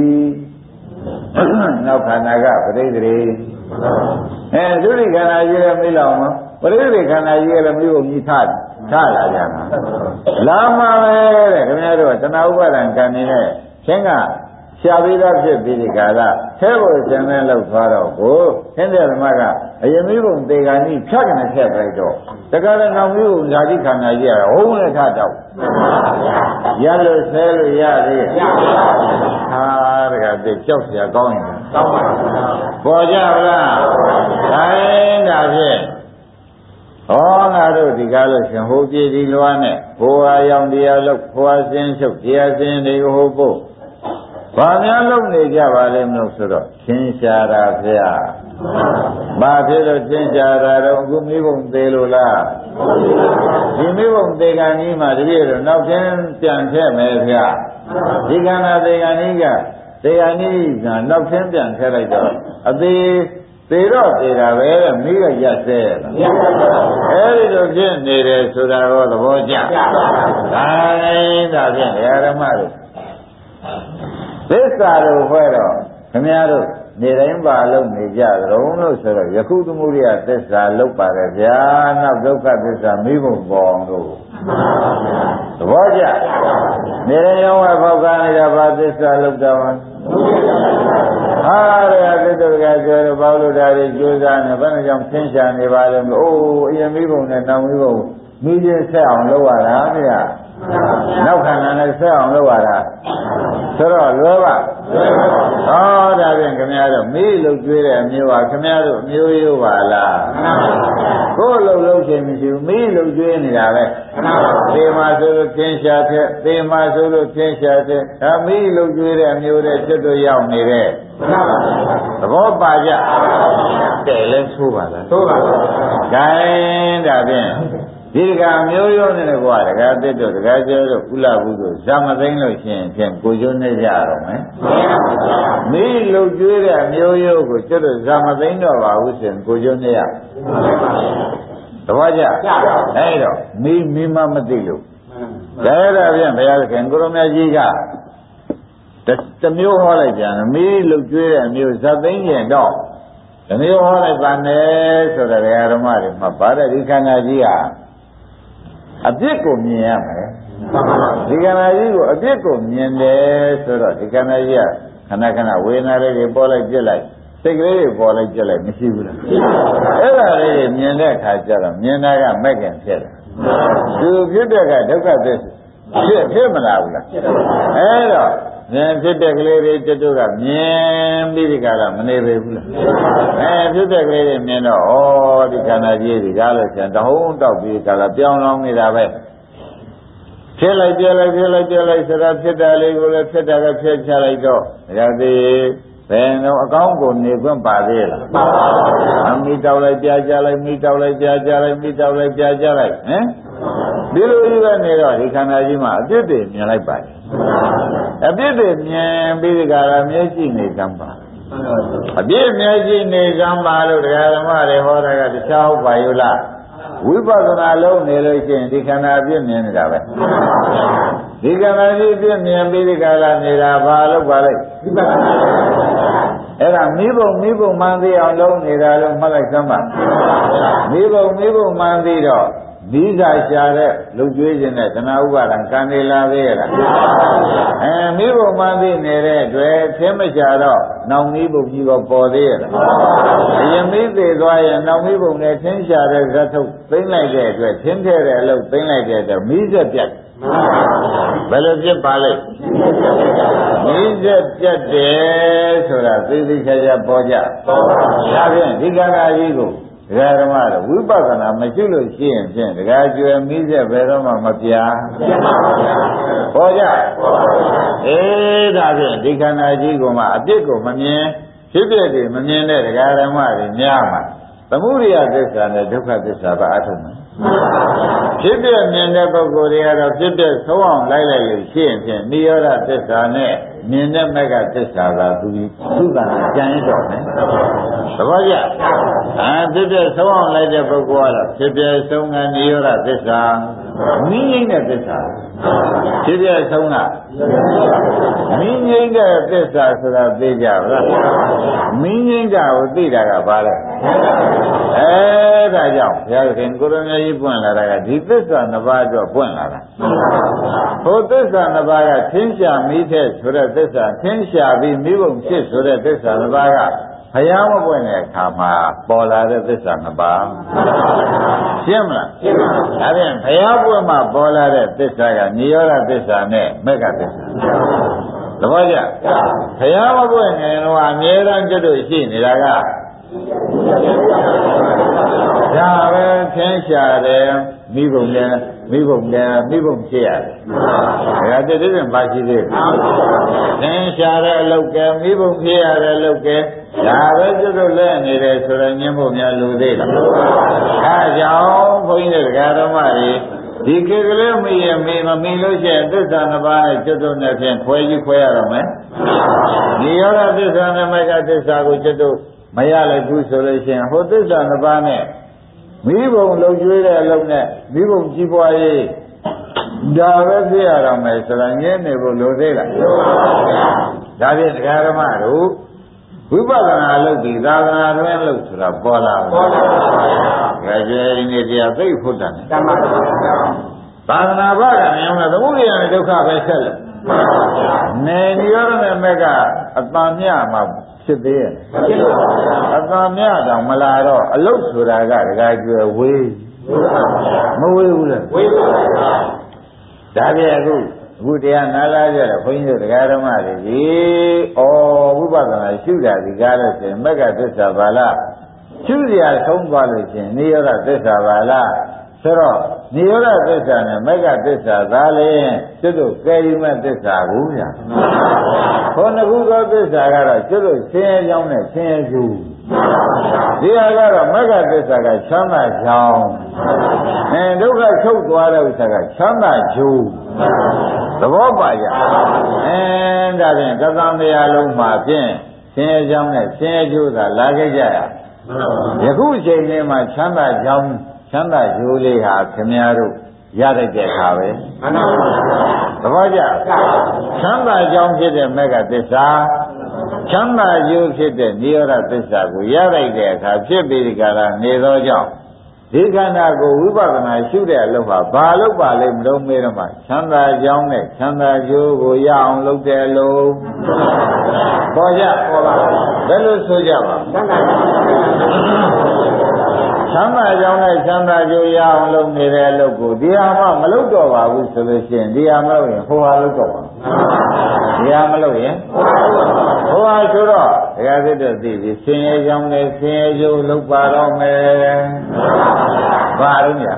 နောက်ခန္ဓာကပရိသေအဲသုတိခန္ဓာကြီးလည်းမေးလောက်မှာပရိသေခန္ဓာကြီးလည်းမျိုးမြည်ထားထားလာကြမှာလာမှာပဲတဲ့ခင်ဗျားတို့ကတဏှာဥပါဒံကံနေတဲ့ချင်းကရှားပြီးသားဖြစ်ပြီးဒီကာလဆဲဖို့ကျန်တဲ့လောက်သွားတော့ကိုသင်္တဲ့ဓမ္မကအယမိဘုံတေဂာနိဖြတ်ကနေဖြတ်ไปတော့တက္ကရာနောက်မျိုးဓာတိခန္ဓာကြီးကဟုတ်နဲ့ထတော့ရလို့ဆဲလို့ရသေးရဲ့ဟာတကတိကြောက်เสียကောင်းရင်ကောင်းပါဘူးပေါ်ကြဗလားဒါရင်ဒါဖြင့်ဟောငါတို့ဒီကားလို့ရှင်ဟိုပြေဒီလွားနဲ့ဟိုဟာရောင်တရားလို့ဟိုဟာစင်းချုပ်တရားစင်းတွေကိုဟိုပို့ဘာများလုပ်နေကြပါလဲမလို့ဆိုတော့သင်္ချာတာဖေ။ဘာဖြစ်လို့သင်္ချာတာတော့အခုမိဘုံသေးလို့လား။ဒီမိဘုံသေးကံကြီးမှာတပြည့်တော့နောက်ချင်းပြန်ထည့်မယ်ဖေ။ဒီကံနာသေးကံကြီးကသေးကံကြီးကနောက်ချင်းပြန်ထည့်လိုက်တော့အသေးသေးတော့သေးတာပဲတဲ့မိကရက်ဆဲရလား။အဲဒီလိုဖြစ်နေတယ်ဆိုတာတော့သဘောကျ။ဒါရင်ဒါဖြင့်ဓမ္မတို့သစ္စာတို့ဖွဲ့တော့ခင်ဗျားတို့နေတိုင်းပါလို့နေကြကြုံလို့ဆိုတော့ယခုသမုဒိယသစ္စာလောက်ပါတယ်ဗျာနောက်ဒုက္ခသစ္စာမိဘုံပေါ်အောင်လို့သဘောကျနေတိုင်းရောဝဖောက်ကားနေတာဘာသစ္စာလောက်တာမဟာရသစ္စာကကျော်တော့ဘာလို့ဒါတွေကြိုးစားနေဘယ်နှကြောင့်သင်္ချာနေပါလဲမလို့အိုးအရင်မိဘုံနဲ့နောက်မိဘုံမိချင်းဆက်အောင်လုပ်ရတာဗျာနောက်ခန္ဓာနဲ့ဆက်အောင်လုပ်ရတာဆိုတော့လွယ်ပါဟောဒါဖြင့်ခင်ဗျားတို့မိလုတ်ကျွေးတဲ့အမျိုးဟာခင်ဗျားတို့အမျိုးရိုးပါလားကိုယ်လုတ်လို့ချိန်မရှိဘူးမိလုတ်ကျွေးနေတာပဲသေမာဆိုလို့သင်္ချာတဲ့သေမာဆိုလို့သင်္ချာတဲ့ဒါမိလုတ်ကျွေးတဲ့အမျိုးတဲ့ကျွတ်တို့ရောက်နေတဲ့သဘောပါကြတဲ့လဲဆိုးပါလားဆိုးပါဘူးဂိုင်းဒါဖြင့်ဒီကမျိုးရိုးနဲ့ကွာတကားသစ်တို့တကားကျဲတို့ကုလဘုတို့ဇာမသိမ့်လို့ရှိရင်ဖြင့်ကိုကျိုးနေကြတော့မယ်မိလုတ်ကျွေးတဲ့မျိုးရိုးကိုကျွတ်တို့ဇာမသိမ့်တော့ပါဘူးဆိုရင်ကိုကျိုးနေရသဘောကျအဲ့တော့မိမိမမသိလို့ဒါရတာဖြင့်ဘုရားသခင်ကိုရမကြီးကတမျိုးဟောလိုက်ပြန်မိလုတ်ကျွေးတဲ့မျိုးဇာသိမ့်ကျင်တော့တမျိုးဟောလိုက်ပါနဲ့ဆိုတဲ့ဓမ္မတွေမှာဗာတဲ့ဒီခန္ဓာကြီးကအပြစ်ကိုမြင်ရမယ်ဒီခန္ဓာကြီးကိုအပြစ်ကိုမြင်တယ်ဆိုတော့ဒီခန္ဓာကြီးကခဏခဏဝေဒနာလေးတွေပေါ်လိုက်ပြက်လိုက်စိတ်ကလေးတွေပေါ်လိုက်ပြက်လိုက်မရှိဘူးလားအဲ့ဒါလေးတွေမြင်တဲ့အခါကျတော့မြင်တာကမဲ့ခင်ဖြစ်တယ်သူဖြစ်တဲ့ကဒုက္ခသစ္စာဖြစ်ဖြစ်မလားဘူးလားအဲ့တော့မြင်ဖြစ်တဲ့ကလေးတွေတတို့ကမြင်ပြီးဒီကလာမနေပေဘူးလားအဲဖြစ်တဲ့ကလေးတွေမြင်တော့ဩဒီခန္ဓာကြီးဒီကားလို့ကျန်တဟုံးတောက်ပြီးကလာပြောင်းလောင်းနေတာပဲဖြစ်လိုက်ပြလိုက်ဖြစ်လိုက်ပြလိုက်ဆိုတာဖြစ်တာလေးကိုလည်းဖြစ်တာကဖြစ်ချလိုက်တော့ဒါသေးဘယ်တော့အကောင်းကိုနေခွင့်ပါသေးလားပါပါဘူးအမိတောက်လိုက်ပြကြလိုက်မိတောက်လိုက်ပြကြလိုက်မိတောက်လိုက်ပြကြလိုက်ဟမ်ဒီလိုကြီးပဲနေတော့ဒီခန္ဓာကြီးမှာအပြစ်တွေမြင်လိုက်ပါတယ်အပြစ်တွေမြင်ပြီးဒီကရာမျက်ရှိနေကံပါအပြစ်မျက်ရှိနေကံပါလို့တရားဓမ္မတွေဟောတာကတခြားဟုတ်ပါюуလားဝိပဿနာလုံးနေလို့ရှိရင်ဒီခန္ဓာအပြစ်မြင်နေတာပဲဒီခန္ဓာကြီးအပြစ်မြင်ပြီးဒီကရာနေတာဘာလို့ပါလဲဝိပဿနာအဲ့ဒါမိဘုံမိဘုံမှန်သိအောင်လုံးနေတာလို့မှတ်လိုက်စမ်းပါမိဘုံမိဘုံမှန်သိတော့ဒီစာရှာတဲ့လူကျွေးခြင်းနဲ့တဏှာဥပါဒံကံနေလာသေးရလားအဲမိဘုံမှန်သိနေတဲ့အတွက်သင်မရှာတော့နောက်မိဘုံကြီးကပေါ်သေးရလားအရင်မိသေးသွားရင်နောက်မိဘုံနဲ့သင်ရှာတဲ့ဇတ်ထုတ်သိမ့်လိုက်တဲ့အတွက်သင်ထဲတဲ့အလုပ်သိမ့်လိုက်တဲ့အတွက်မိဆက်ပြတ်ဘယ်လိုဖြစ်ပါလဲမိဆက်ပြတ်တယ်ဆိုတာသိသိချာချာပေါ်ကြဒါဖြင့်ဒီကံကြီးကိုဒဒကာဓမ္မတို့ဝိပဿနာမရှိလို့ရှိရင်ဖြင့်ဒကာကျွယ်မိစေဘယ်တော့မှမပြားဟောကြအေးဒါဖြင့်ဒီခန္ဓာကြီးကမှအပြစ်ကိုမမြင်ဖြစ်ဖြစ်တွေမမြင်တဲ့ဒကာဓမ္မတွေများမှာသမုဒိယသစ္စာနဲ့ဒုက္ခသစ္စာဘာအထုံးလဲဖြစ်ပြမြင်တဲ့ပုဂ္ဂိုလ်တွေကတော့ဖြစ်ပြဆုံးအောင်လိုက်လိုက်လို့ရှိရင်ဖြင့်နိရောဓသစ္စာနဲ့မြင်တဲ့မဂ္ဂသစ္စာကသူသူကကြံရတော့မယ်သဘောကျအဲဖြစ်ပြဆုံးအောင်လိုက်တဲ့ပုဂ္ဂိုလ်ကတော့ဖြစ်ပြဆုံးကနိရောဓသစ္စာမြင်ရင်တဲ့သစ္စာဖြစ်ပြဆုံးကမြင်ရင်တဲ့သစ္စာဆိုတာသိကြပါလားမြင်ရင်တာကိုသိတာကဘာလဲအဲဒါကြောင့်ဘုရားခင်ကိုရမကြီးပွင့်လာတာကဒီသစ္စာနှစ်ပါးအတွက်ပွင့်လာတာဟိုသစ္စာနှစ်ပါးကသင်္ချာမိတဲ့ဆိုတဲ့သစ္စာသင်္ချာပြီးမိဘုံဖြစ်ဆိုတဲ့သစ္စာနှစ်ပါးကဘုရားမပွင့်တဲ့အခါမှာပေါ်လာတဲ့သစ္စာနှစ်ပါးရှင်းမလားရှင်းပါဘူးဒါဖြင့်ဘုရားပွင့်မှပေါ်လာတဲ့သစ္စာကနိရောဓသစ္စာနဲ့မဂ္ဂသစ္စာသဘောကျဘုရားမပွင့်ခင်တော့အမြဲတမ်းကျွတ်ရှိနေတာကဒါပဲသင်္ချာတယ်မိဘုံတယ်မိဘုံတယ်မိဘုံဖြစ်ရတယ်ဒါကြတဲ့ပြင်ပါရှိသေးသင်္ချာတဲ့အလုတ်ကမိဘုံဖြစ်ရတဲ့အလုတ်ကဒါပဲကျွတ်လဲနေတယ်ဆိုတော့ညှင်းဖို့များလူသေးလားအဲကြောင့်ဘုန်းကြီးတို့ဓမ္မတွေဒီခေတ်ကလေးမရမေမမီလို့ရှိရင်သစ္စာနှစ်ပါးနဲ့ကျွတ်နဲ့ဖြင့်ခွဲကြီးခွဲရတော့မယ်ဒီရောဓသစ္စာနဲ့မဂ္ဂသစ္စာကိုကျွတ်မရလည်းဘူးဆိုလို့ရှိရင်ဟိုသစ္စာနှစ်ပါးနဲ့မိဘုံလုံကျွေးတဲ့အလုံးနဲ့မိဘုံကြီးပွားရေးဒါပဲဖြစ်ရတော့မယ်ဆိုတော့ငြင်းနေဖို့လိုသေးလားဒါဖြင့်ဒကာဓမ္မတို့ဝိပဿနာလုပ်ပြီးသာသနာတွင်လုပ်ဆိုတာပေါ်လာတယ်ပေါ်လာပါဘူးဒါကျေဒီနေ့တရားသိဖို့တန်တယ်တမန်ပါသာသနာ့ဘာကမြင်မှာသမုဒိယနဲ့ဒုက္ခပဲဆက်လို့နေနိရောဓနဲ့မက်ကအတန်မြမှာဖြစ်သေးရဲ့အတန်မြတောင်မလာတော့အလုတ်ဆိုတာကဒကာကျွယ်ဝေးမဝေးဘူးလေဝေးပါဘူးဒါပြည့်အခုအခုတရားနာလာကြတယ်ဘုန်းကြီးတို့တရားဓမ္မတွေကြီးဩဝိပဿနာရှုတာဒီကားလို့ဆိုရင်မဂ္ဂသစ္စာပါလားရှုစရာဆုံးသွားလို့ရှိရင်နိရောဓသစ္စာပါလားဆိုတော့နိရောဓသစ္စာနဲ့မဂ္ဂသစ္စာသာလေကျွတ်တို့ကဲယူမဲ့သစ္စာကိုဗျာဟောနှစ်ခုသောသစ္စာကတော့ကျွတ်တို့ဆင်းရဲကြောင်းနဲ့ဆင်းရဲကျိုးဒီဟာကတော့မဂ္ဂသစ္စာကချမ်းသာကြောင်းအဲဒုက္ခချုပ်သွားတဲ့ဥစ္စာကချမ်းသာကျိုးသဘောပါကြအဲဒါဖြင့်ကသံတရားလုံးမှာဖြင့်ဆင်းရဲကြောင်းနဲ့ဆင်းရဲကျိုးသာလာခဲ့ကြရယခုအချိန်လေးမှာချမ်းသာကြောင်းချမ်းသာကျိုးလေးဟာခင်ဗျားတို့ရတဲ့တဲ့အခါပဲမှန်ပါပါသဘောကျချမ်းသာကြောင်းဖြစ်တဲ့မဂ္ဂသစ္စာချမ်းသာကျိုးဖြစ်တဲ့နိရောဓသစ္စာကိုရလိုက်တဲ့အခါဖြစ်ပြီးဒီကလာနေသောကြောင့်ဒီခန္ဓာကိုဝိပဿနာရှုတဲ့အလုပ်ဟာဘာလို့ပါလဲမလို့မေးတော့မှချမ်းသာကြောင်းနဲ့ချမ်းသာကျိုးကိုရအောင်လုပ်တယ်လို့ပေါ်ကြပေါ်ပါဘယ်လိုဆိုကြပါချမ်းသာကြောင်းနဲ့ချမ်းသာကျိုးရအောင်လုပ်နေတဲ့အလုပ်ကိုဒီဟာမှမလုပ်တော့ပါဘူးဆိုလို့ရှိရင်ဒီဟာမလုပ်ရင်ဟိုဟာလုပ်တော့ပါဒီဟာမလုပ်ရင်ဟိုဟာဆိုတော့ဒကာသစ်တို့သိပြီဆင်းရဲကြောင်းနဲ့ဆင်းရဲကျိုးလုပ်ပါတော့မယ်ဘာလို့ည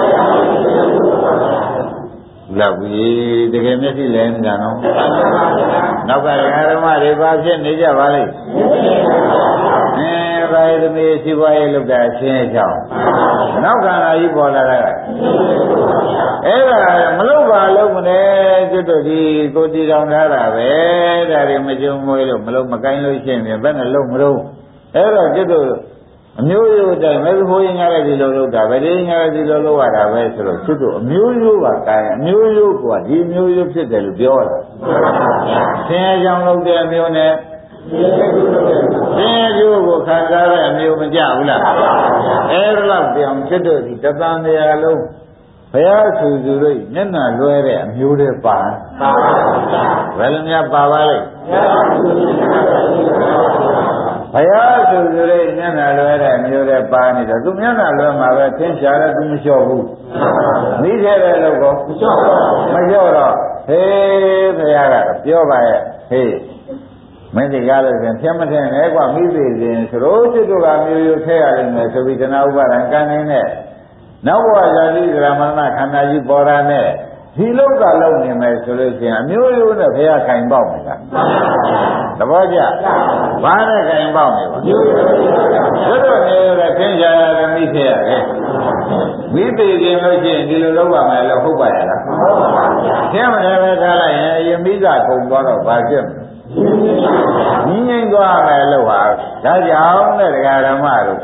လောက်ပြီတကယ်မျက်စိလဲနေတာနော်နောက်ကဓမ္မတွေဘာဖြစ်နေကြပါလိမ့်အဲဘာရသမီးရှိပွားရေးလုပ်တာဆင်းရဲကြောင်းနောက်ကလာကြီးပေါ်လာတာအဲ့ဒါမလုပ်ပါလို့မလဲကျွတ်တို့ဒီကိုတီတောင်ထားတာပဲဒါတွေမကြုံမွေးလို့မလုပ်မကိုင်းလို့ရှိရင်ဘယ်နဲ့လုံးမလို့အဲ့တော့ကျွတ်တို့အမျိုးရိုးတိုင်းမဲဘိုးရင်ရတဲ့ဒီလိုလုပ်တာဗတိရင်ရတဲ့ဒီလိုလုပ်ရတာပဲဆိုတော့ကျွတ်တို့အမျိုးရိုးပါကိုင်းအမျိုးရိုးကဒီမျိုးရိုးဖြစ်တယ်လို့ပြောတာဆင်းရဲကြောင်းလုပ်တဲ့အမျိုးနဲ့ဆင်းရဲကျိုးကိုခံစားတဲ့အမျိုးမကြဘူးလားအဲ့ဒါတော့ပြောင်းကျွတ်တို့ဒီတသံတရားလုံးဘုရားဆူဆူလို့မျက်နှာလွဲတဲ့အမျိုးတွေပါဘယ်လိုများပါပါလိမ့်ဘုရားဆူဆူလို့မျက်နှာလွဲတဲ့အမျိုးတွေပါနေတော့သူမျက်နှာလွဲမှာပဲသင်္ချာလည်းသူမလျှော့ဘူးမိခဲ့တဲ့လို့ကောမလျှော့တော့မလျှော့တော့ဟေးဘုရားကတော့ပြောပါရဲ့ဟေးမင်းဒီကားလို့ပြန်ဖြတ်မထင်နဲ့ကွာမိသေးခြင်းဆိုတော့စိတ်တို့ကမျိုးရိုးထဲရနိုင်မယ်ဆိုပြီးတဏှာဥပါဒံကံနေနဲ့နောက်ဘဝဇာတိကရမဏခန္ဓာကြီးပေါ်တာနဲ့ဒီလောကလုံးနေမယ်ဆိုလို့ရှိရင်အမျိုးရိုးနဲ့ဘုရားခိုင်ပေါက်နေတာသဘောကျဘာနဲ့ခိုင်ပေါက်နေပါဘုရားနေရတဲ့သင်္ချာရတဲ့မိသေးရတယ်မိသေးခြင်းလို့ရှိရင်ဒီလိုလုပ်ပါမယ်လို့ဟုတ်ပါရဲ့လားသင်မတယ်ပဲထားလိုက်ရင်အရင်မိသားကုန်သွားတော့ဘာဖြစ်မလဲငြင်းငြိမ့်သွားမယ်လို့ဟာဒါကြောင့်တဲ့ဒကာဓမ္မတို့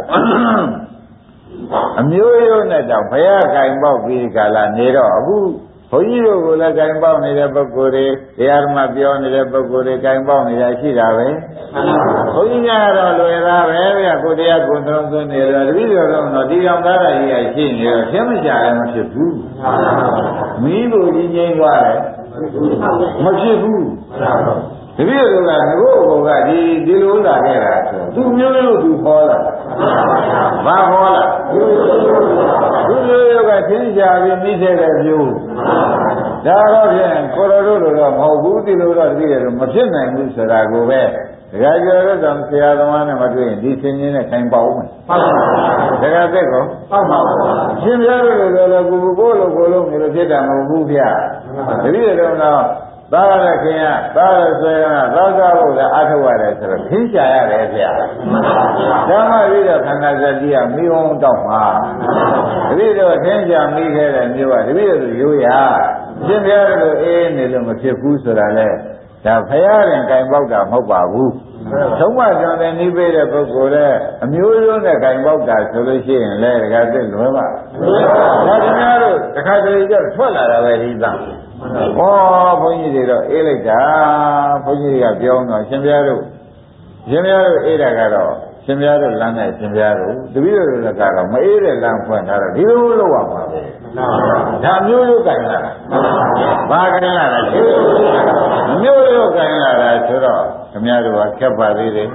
အမျိုးရိုးနဲ့တော့ဘုရားခိုင်ပေါက်ပြီးကာလနေတော့အခုဘုန်းကြီးတို့ကလည်းခိုင်ပေါက်နေတဲ့ပုဂ္ဂိုလ်တွေတရားဓမ္မပြောနေတဲ့ပုဂ္ဂိုလ်တွေခိုင်ပေါက်နေတာရှိတာပဲဘုန်းကြီးများကတော့လွယ်သားပဲဗျာကိုတရားကိုသုံးသွင်းနေတော့တပည့်တော်တော့ဒီအောင်သားရကြီးရရှိနေတော့ရှင်းမကြလည်းမဖြစ်ဘူးမိဖို့ကြီးငြိမ်းသွားတယ်မဖြစ်ဘူးတပည့်တော်ကငကိုဘုံကဒီဒီလိုလာခဲ့တာဆိုသူမျိုးလို့သူခေါ်လာဘာခေါ်လာသူမျိုးကသင်္ချာပြီးမိတဲ့မျိုးဒါတော့ဖြင့်ကိုရတို့လိုတော့မဟုတ်ဘူးဒီလိုတော့တပည့်တော်မဖြစ်နိုင်ဘူးဆိုတာကိုပဲဒကာကျော်တို့တော့ဆရာသမားနဲ့မတွေ့ရင်ဒီသင်ချင်းနဲ့ခိုင်ပေါအောင်မယ်ဒကာသက်ကောဟုတ်ပါဘူးရှင်ပြတို့လိုလိုကိုကိုလိုကိုလိုမျိုးဖြစ်တာမဟုတ်ဘူးဗျတပည့်တော်တော့သာရခင်ရသာရဆွေကသာသာဖို့လည်းအားထုတ်ရတယ်ဆိုတော့ခင်းရှာရတယ်ဗျာဓမ္မပြီးတော့ခန္ဓာစက်ကြီးကမိအောင်တောက်မှာတပည့်တော်ခင်းရှာမိခဲ့တဲ့မျိုးကတပည့်တော်ရိုးရရှင်ပြတို့အေးနေလို့မဖြစ်ဘူးဆိုတာလေဒါဖရာရင်ကင်ပေါက်တာမဟုတ်ပါဘူးသုံးပါးကြောင့်လည်းနှီးပေးတဲ့ပုဂ္ဂိုလ်လည်းအမျိုးရိုးနဲ့ကင်ပေါက်တာဆိုလို့ရှိရင်လည်းတခါသိလွယ်ပါဒါခင်ဗျားတို့တခါတလေကျထွက်လာတာပဲဒီသားဟောဘုန်းကြီးတွေတော့အေးလိုက်တာဘုန်းကြီးတွေကပြောတော့ရှင်ဘုရားတို့ရှင်ဘုရားတို့အေးတာကတော့ရှင်ဘုရားတို့လမ်းနဲ့ရှင်ဘုရားတို့တပည့်တော်တို့ကတော့မအေးတဲ့လမ်းဖွင့်ထားတော့ဒီလိုလုပ်ရမှာပဲဒါမျိုးရိုးကင်လာတာဘာကင်လာတာမျိုးရိုးကင်လာတာဆိုတော့ခင်ဗျားတို့ကခက်ပါသေးတယ်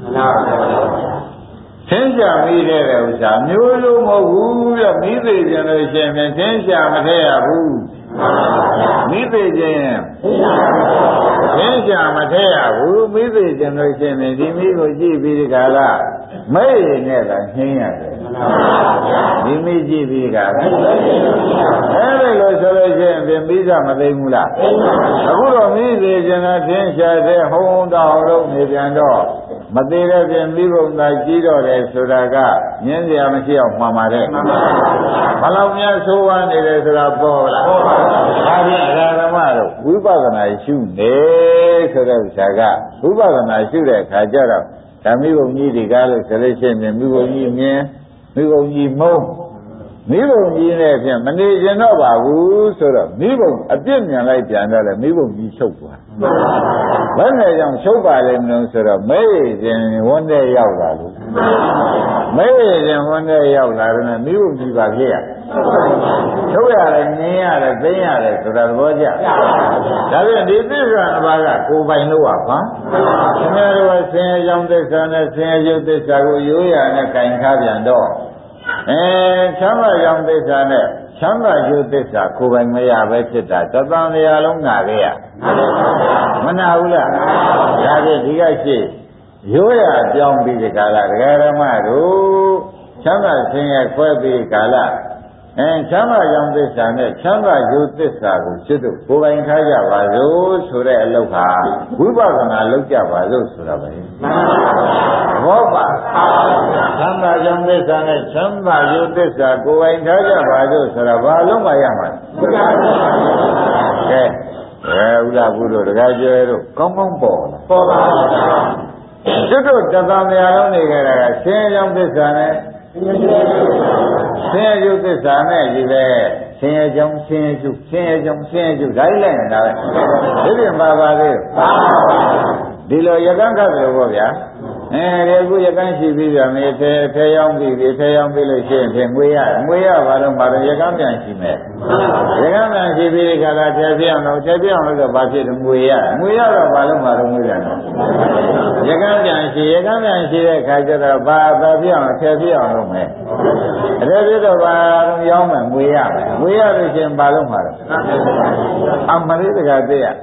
သင်္ချာမိတဲ့ဥစ္စာမျိုးရိုးမဟုတ်ဘူးပြမိသေးကြလို့ရှိရင်သင်္ချာမထည့်ရဘူးမိသေးခြင်းသင်္ချာမထည့်ရဘူးမိသေးခြင်းလို့ရှိရင်ဒီမိကိုကြည့်ပြီးဒီကလာမဲ့ရနဲ့ကနှင်းရတယ်ဒီမိကြည့်ပြီးကအဲ့ဒီလိုဆိုလို့ရှိရင်ပြင်ပြီးသားမသိဘူးလားအခုတော့မိသေးခြင်းကသင်္ချာတဲ့ဟုံးတောင်းလို့နေပြန်တော့မသေးတဲ့ပြင်မိဘုံသာကြီးတော့တယ်ဆိုတာကညင်းစရာမရှိအောင်မှန်ပါတယ်ဘလောက်များဆိုးဝါးနေတယ်ဆိုတာပေါ်လာဒါဖြင့်အရာဓမ္မတို့ဝိပဿနာရှုနေဆိုတဲ့ဥစ္စာကဝိပဿနာရှုတဲ့အခါကျတော့ဓမ္မိဘုံကြီးဒီကားလို့ဆိုလို့ရှိရင်မိဘုံကြီးမြင်မိဘုံကြီးမုံမိဘုံကြီးနဲ့ဖြင့်မနေကျင်တော့ပါဘူးဆိုတော့မိဘုံအပြစ်မြန်လိုက်ပြန်တော့လေမိဘုံကြီးချုပ်သွားဘယ်နဲ့ကြောင့်ချုပ်ပါလဲမလို့ဆိုတော့မဲရခြင်းဝန်းတဲ့ရောက်လာလို့မဲရခြင်းဝန်းတဲ့ရောက်လာတယ်နဲ့မိဘုံကြီးပါဖြစ်ရချုပ်ရတယ်ငင်းရတယ်သိမ်းရတယ်ဆိုတာသဘောကျဒါဖြင့်ဒီသစ္စာအပါကကိုယ်ပိုင်လို့ပါဘာခင်ဗျားတို့ကဆင်းရဲကြောင့်သစ္စာနဲ့ဆင်းရဲရုပ်သစ္စာကိုရိုးရာနဲ့ကင်ထားပြန်တော့အဲချမ်းသာကြောင့်သစ္စာနဲ့ချမ်းသာရုပ်သစ္စာကိုယ်ပိုင်မရပဲဖြစ်တာသတ္တန်တရားလုံးနာခဲ့ရမနာဘူးလားဒါဖြင့်ဒီကရှိရိုးရာပြောင်းပြီးဒီကာလဒကာရမတို့ချမ်းသာဆင်းရဲခွဲပြီးကာလအဲချမ်းသာကြောင့်သစ္စာနဲ့ချမ်းသာရုပ်သစ္စာကိုစိတ်တို့ကိုယ်ပိုင်ထားကြပါစို့ဆိုတဲ့အလုပ်ဟာဝိပဿနာလုပ်ကြပါစို့ဆိုတာပဲဘောပါချမ်းသာကြောင့်သစ္စာနဲ့ချမ်းသာရုပ်သစ္စာကိုယ်ပိုင်ထားကြပါစို့ဆိုတာဘာလုံးမရမှာကဲအဲဥလာဘူးတို့တခါကျဲတို့ကောင်းကောင်းပေါ်ပေါ်ပါစိတ်တို့တသံတရားလုံးနေကြတာကဆင်းရဲကြောင့်သစ္စာနဲ့ဆင်းရဲရုပ်သစ္စာနဲ့ဒီပဲဆင်းရဲကြောင့်ဆင်းရဲကျုပ်ဆင်းရဲကြောင့်ဆင်းရဲကျုပ်ဒါကြီးလိုက်နေတာပဲဒီပြင်ပါပါသေးဒီလိုရကန်းခတ်တယ်ပေါ့ဗျာအဲဒီအခုရကန်းရှိပြီးပြန်မေထဲထဲရောက်ပြီးပြီထဲရောက်ပြီးလို့ရှိရင်ဖြင့်ငွေရငွေရဘာလို့မှာတော့ရကန်းပြန်ရှိမယ်ရကန်းပြန်ရှိပြီးဒီကလာထဲပြအောင်လို့ထဲပြအောင်လို့ဆိုဘာဖြစ်တယ်ငွေရငွေရတော့ဘာလို့မှာတော့ငွေပြန်တော့ရကန်းပြန်ရှိရကန်းပြန်ရှိတဲ့ခါကျတော့ဘာသာပြအောင်ထဲပြအောင်လုပ်မယ်အဲ့ဒီတော့ဘာလို့ရောင်းမယ်ငွေရမယ်ငွေရလို့ရှိရင်ဘာလို့မှာတော့အမလေးတကတည်းက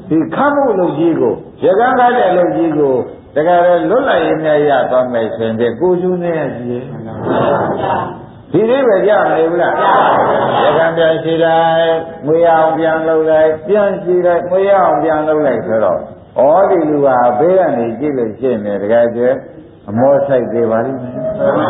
ဒီခတ်မှုလုပ်ကြီးကိုရကန်းကားတဲ့လုပ်ကြီးကိုတကယ်လွတ်လပ်ရေးများရသွားမယ်ဆိုရင်ကိုကျူးနေရကြီးဒီလေးပဲကြမလို့ဘူးလားရကန်းပြန်ရှိလိုက်ငွေအောင်ပြန်လုပ်လိုက်ပြန်ရှိလိုက်ငွေအောင်ပြန်လုပ်လိုက်ဆိုတော့ဩဒီလူဟာဘေးကနေကြည့်လို့ရှိရင်တကယ်ကျအမောဆိုင်သေးပါလိမ့်မယ်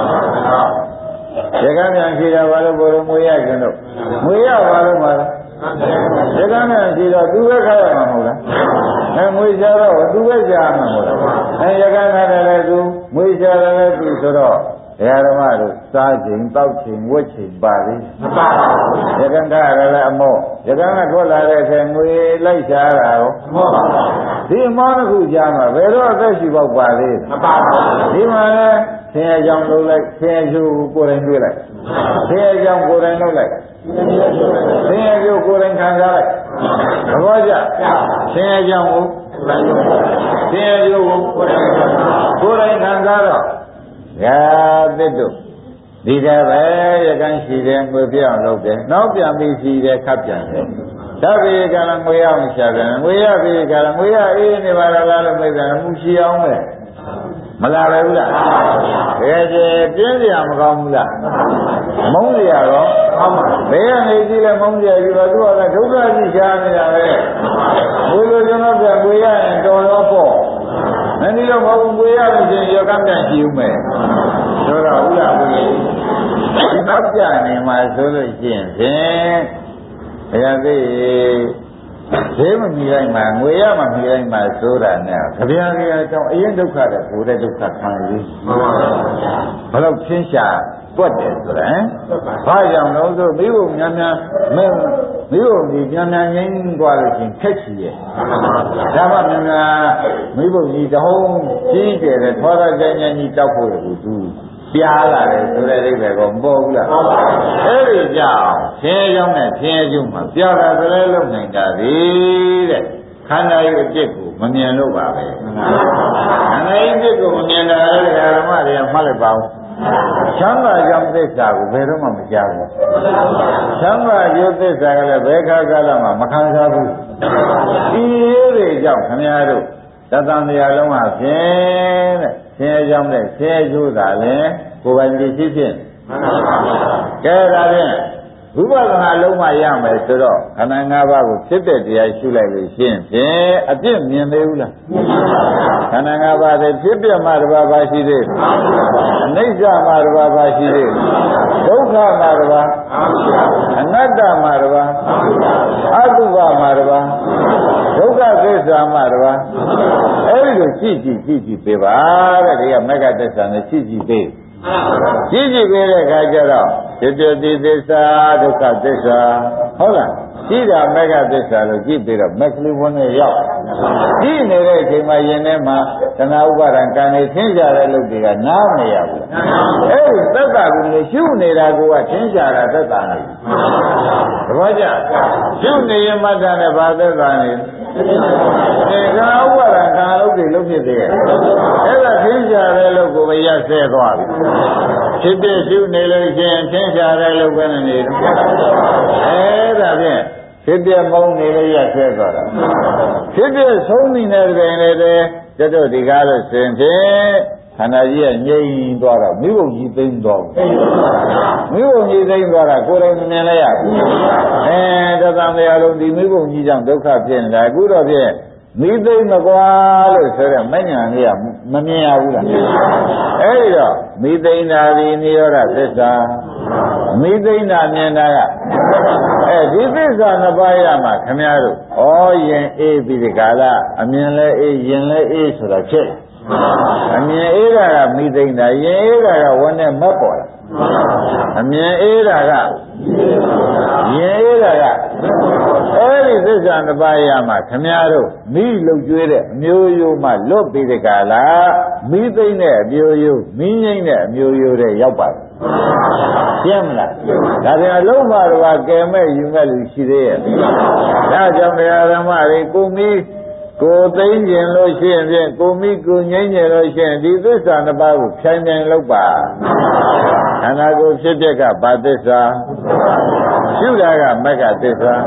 ရကန်းပြန်ရှိတာဘာလို့ဘိုးတို့ငွေရကျင်တော့ငွေရပါလို့မှာလားရကန်းပြန်ရှိတော့သူပဲခါရမှာမဟုတ်လားအဲငွေရှာတော့သူပဲရှာမှာမဟုတ်လားအဲရကန်းခါတယ်လေသူငွေရှာတယ်လေသူဆိုတော့ဓမ္မတို့စားချိန်တောက်ချိန်ဝတ်ချိန်ပါလိမ့်မပါဘူးရကန်းခါတယ်လေအမောရကန်းကထွက်လာတဲ့အချိန်ငွေလိုက်ရှာတာရောမဟုတ်ပါဘူးဒီအမောတစ်ခုကြားမှာဘယ်တော့အသက်ရှိပေါက်ပါလေမပါဘူးဒီမှာလဲဆင်းရဲကြောင့်လုပ်လိုက်ဆင်းရဲကျိုးကိုယ်တိုင်တွေ့လိုက်ဆင်းရဲကြောင့်ကိုယ်တိုင်လုပ်လိုက်ဆင်းရဲကျိုးကိုယ်တိုင်ခံစားလိုက်သဘောကျဆင်းရဲကြောင့်ကိုဆင်းရဲကျိုးကိုကိုယ်တိုင်ခံစားတော့ရာသစ်တို့ဒီကပဲရကန်းရှိတယ်ငွေပြောင်းလုပ်တယ်နောက်ပြန်ပြီးရှိတယ်ခပ်ပြန်တယ်သဗ္ဗေကံငွေရအောင်ရှာတယ်ငွေရပြီကံငွေရအေးနေပါလားလို့မိတ်တယ်မှုရှိအောင်ပဲမလာပဲဘူးလားတကယ်ကျပြင်းစရာမကောင်းဘူးလားမုန်းစရာတော့ဘယ်ကနေကြည့်လဲမုန်းစရာကြီးပါသူကဒုက္ခကြီးရှားနေတာပဲဘုလိုကျွန်တော်ပြန်ငွေရရင်တော်တော့ပေါ့မင်းဒီလိုမဟုတ်ငွေရလို့ရှိရင်ရကမ်းပြန်ရှိဦးမယ်ဆိုတော့ဟုတ်လားဘူးဒီတော့ပြနေမှာဆိုလို့ရှိရင်ဖြင့်တရားသိဈေးမမီလိုက်မှာငွေရမမီလိုက်မှာဆိုတာနဲ့ကြပြားကြရတောင်းအရင်ဒုက္ခတဲ့ကိုယ်တဲ့ဒုက္ခခံရည်မှန်ပါပါဘယ်တော့ချင်းရှာတွက်တယ်ဆိုရင်ဘာကြောင့်လို့ဆိုမိဖို့များများမင်းမိဖို့ဒီများများငိမ့်သွားလို့ချင်းခက်ချီရဲ့ဒါမှများများမိဖို့ကြီးတဟုံးကြီးတယ်တဲ့ထောရကြဉာဏ်ကြီးတောက်ဖို့လို့သူပြားလာတယ်ဆိုတဲ့အိဗယ်ကောမပေါ်ဘူးလားအဲ့ဒီကြောင့်ဆင်းရဲကြောင်းနဲ့ဆင်းရဲကျုံမှာပြားတာကလေးလုံးနိုင်တာဒီတဲ့ခန္ဓာရဲ့အပြစ်ကိုမမြင်လို့ပါပဲခန္ဓာရဲ့အပြစ်ကိုမမြင်တာလည်းဓမ္မတွေကမှတ်လိုက်ပါဦးချမ်းသာကြောင့်သစ္စာကိုဘယ်တော့မှမကြားဘူးချမ်းသာရုပ်သစ္စာကလည်းဘယ်ခါကာလမှမခံစားဘူးဒီရိုးတွေကြောင့်ခင်ဗျားတို့သတ္တန်တရားလုံးဟာဖြင့်တဲ့ဆင်းရဲကြောင်းနဲ့ဆင်းရဲကျိုးတာလည်းကိုယ်ပိုင်ကြည့်ဖြစ်ဖြင့်မှန်ပါပါကဲဒါဖြင့်ဝိပဿနာလုံးမှရမယ်ဆိုတော့ခန္ဓာ၅ပါးကိုဖြစ်တဲ့တရားရှုလိုက်လို့ရှင်းဖြင့်အပြစ်မြင်သေးဘူးလားခန္ဓာ၅ပါးတည်းဖြစ်ပြမှတစ်ပါးပါရှိသေးအနိစ္စမှတစ်ပါးပါရှိသေးဒုက္ခမှတစ်ပါးအနတ္တမှတစ်ပါးအတုပမှတစ်ပါးဒုက္ခသစ္စာမှတစ်ပါးအဲ့ဒီလိုကြည့်ကြည့်ကြည့်ကြည့်ပေးပါတဲ့ဒီကမဂ္ဂသစ္စာနဲ့ကြည့်ကြည့်ပေးကြည့်ကြည့်ပေးတဲ့အခါကျတော့ပြပြတိသစ္စာဒုက္ခသစ္စာဟုတ်လားကြည့်တာမဂ္ဂသစ္စာလို့ကြည့်ပြီးတော့မက္ခလိဘုန်းနဲ့ရောက်ကြည့်နေတဲ့အချိန်မှာယင်ထဲမှာသနာဥပါဒံကံနေသင်ကြတဲ့လုပ်တွေကနားမရဘူးအဲ့ဒီသက်သာကူလို့ရှုနေတာကသင်ကြတာသက်သာနေသဘောကျရှုနေရင်မှတ်တာနဲ့ဘာသက်သာနေဒီကံဥပါဒံကံလုပ်တွေလုပ်ဖြစ်သေးရဲ့အဲ့ဒါသင်ကြတဲ့လုပ်ကိုပဲရဆဲသွားပြီဖြစ်ဖြစ်ရှုနေလို့ရှိရင်သင်ကြတဲ့လုပ်ပဲနေတယ်အဲ့ဒါဖြင့်ဖြစ်ပြမုန်းနေလို့ရဆဲသွားတာဖြစ်ပြဆုံးနေတဲ့တွင်လည်းတည်းတို့ဒီကားလို့ရှင်ဖြင့်ခန္ဓာကြီးကငြိမ်သွားတော့မိဘုံကြီးသိမ့်သွားဘူးမိဘုံကြီးသိမ့်သွားတာကိုယ်တိုင်မြင်လိုက်ရဘူးအဲတသံတရားလုံးဒီမိဘုံကြီးကြောင့်ဒုက္ခဖြစ်နေတာအခုတော့ဖြင့်မိသိမ့်မကွာလို့ဆိုတဲ့မဉ္ဇဏ်လေးကမမြင်ရဘူးလားအဲဒီတော့မိသိမ့်တာဒီနိရောဓသစ္စာမိသိမ့်တာမြင်တာကအဲဒီသစ္စာနှစ်ပါးရမှာခင်ဗျားတို့ဩယင်အေးပြီးဒီကာလအမြင်လဲအေးယင်လဲအေးဆိုတာချက်အမြင်အေးတာကမိသိမ့်တာယင်အေးတာကဝန်းနဲ့မက်ပေါ်လာအမြင်အေးတာကယင်အေးတာကအဲဒီသစ္စာနှစ်ပါးရမှာခင်ဗျားတို့မိလုတ်ကျွေးတဲ့အမျိုးရိုးမှလွတ်ပြီးဒီကာလမိသိမ့်တဲ့အမျိုးရိုးမိငိမ့်တဲ့အမျိုးရိုးတွေရောက်ပါတယ်ရှင်းမလားဒါပြန်အလုံးပါတော့ကဲမဲ့ယူမဲ့လူရှိသေးရဲ့ဒါကြောင့်တရားဓမ္မတွေကိုမိကိုသိမ့်ကျင်လို့ရှိရင်ဖြင့်ကိုမိကိုငိမ့်ကျင်လို့ရှိရင်ဒီသစ္စာနှစ်ပါးကိုဖြိုင်ဖြိုင်လုပ်ပါခန္ဓာကိုယ်ဖြစ်ပြက်ကဘာသစ္စာရှုတာကမဂ္ဂသစ္စာ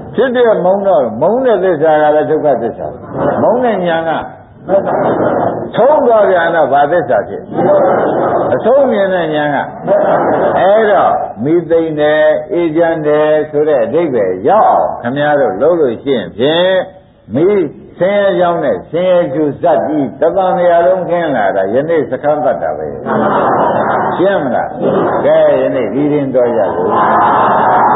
ဖြစ်တဲ့မုန်းတော့မုန်းတဲ့သစ္စာကလည်းဒုက္ခသစ္စာမုန်းတဲ့ဉာဏ်ကဆုံးသွားပြန်တော့ဘာသစ္စာဖြစ်အဆုံးမြင်တဲ့ဉာဏ်ကအဲ့တော့မိသိမ့်တယ်အေးချမ်းတယ်ဆိုတဲ့အဓိပ္ပာယ်ရောက်အောင်ခင်ဗျားတို့လုပ်လို့ရှိရင်ဖြင့်မိဆင်းရဲကြောင်းနဲ့ဆင်းရဲကျူစက်ပြီးတပံနေရာလုံးခင်းလာတာယနေ့စခန်းတတ်တာပဲရှင်းမလားကဲယနေ့ဒီရင်တော်ကြလို့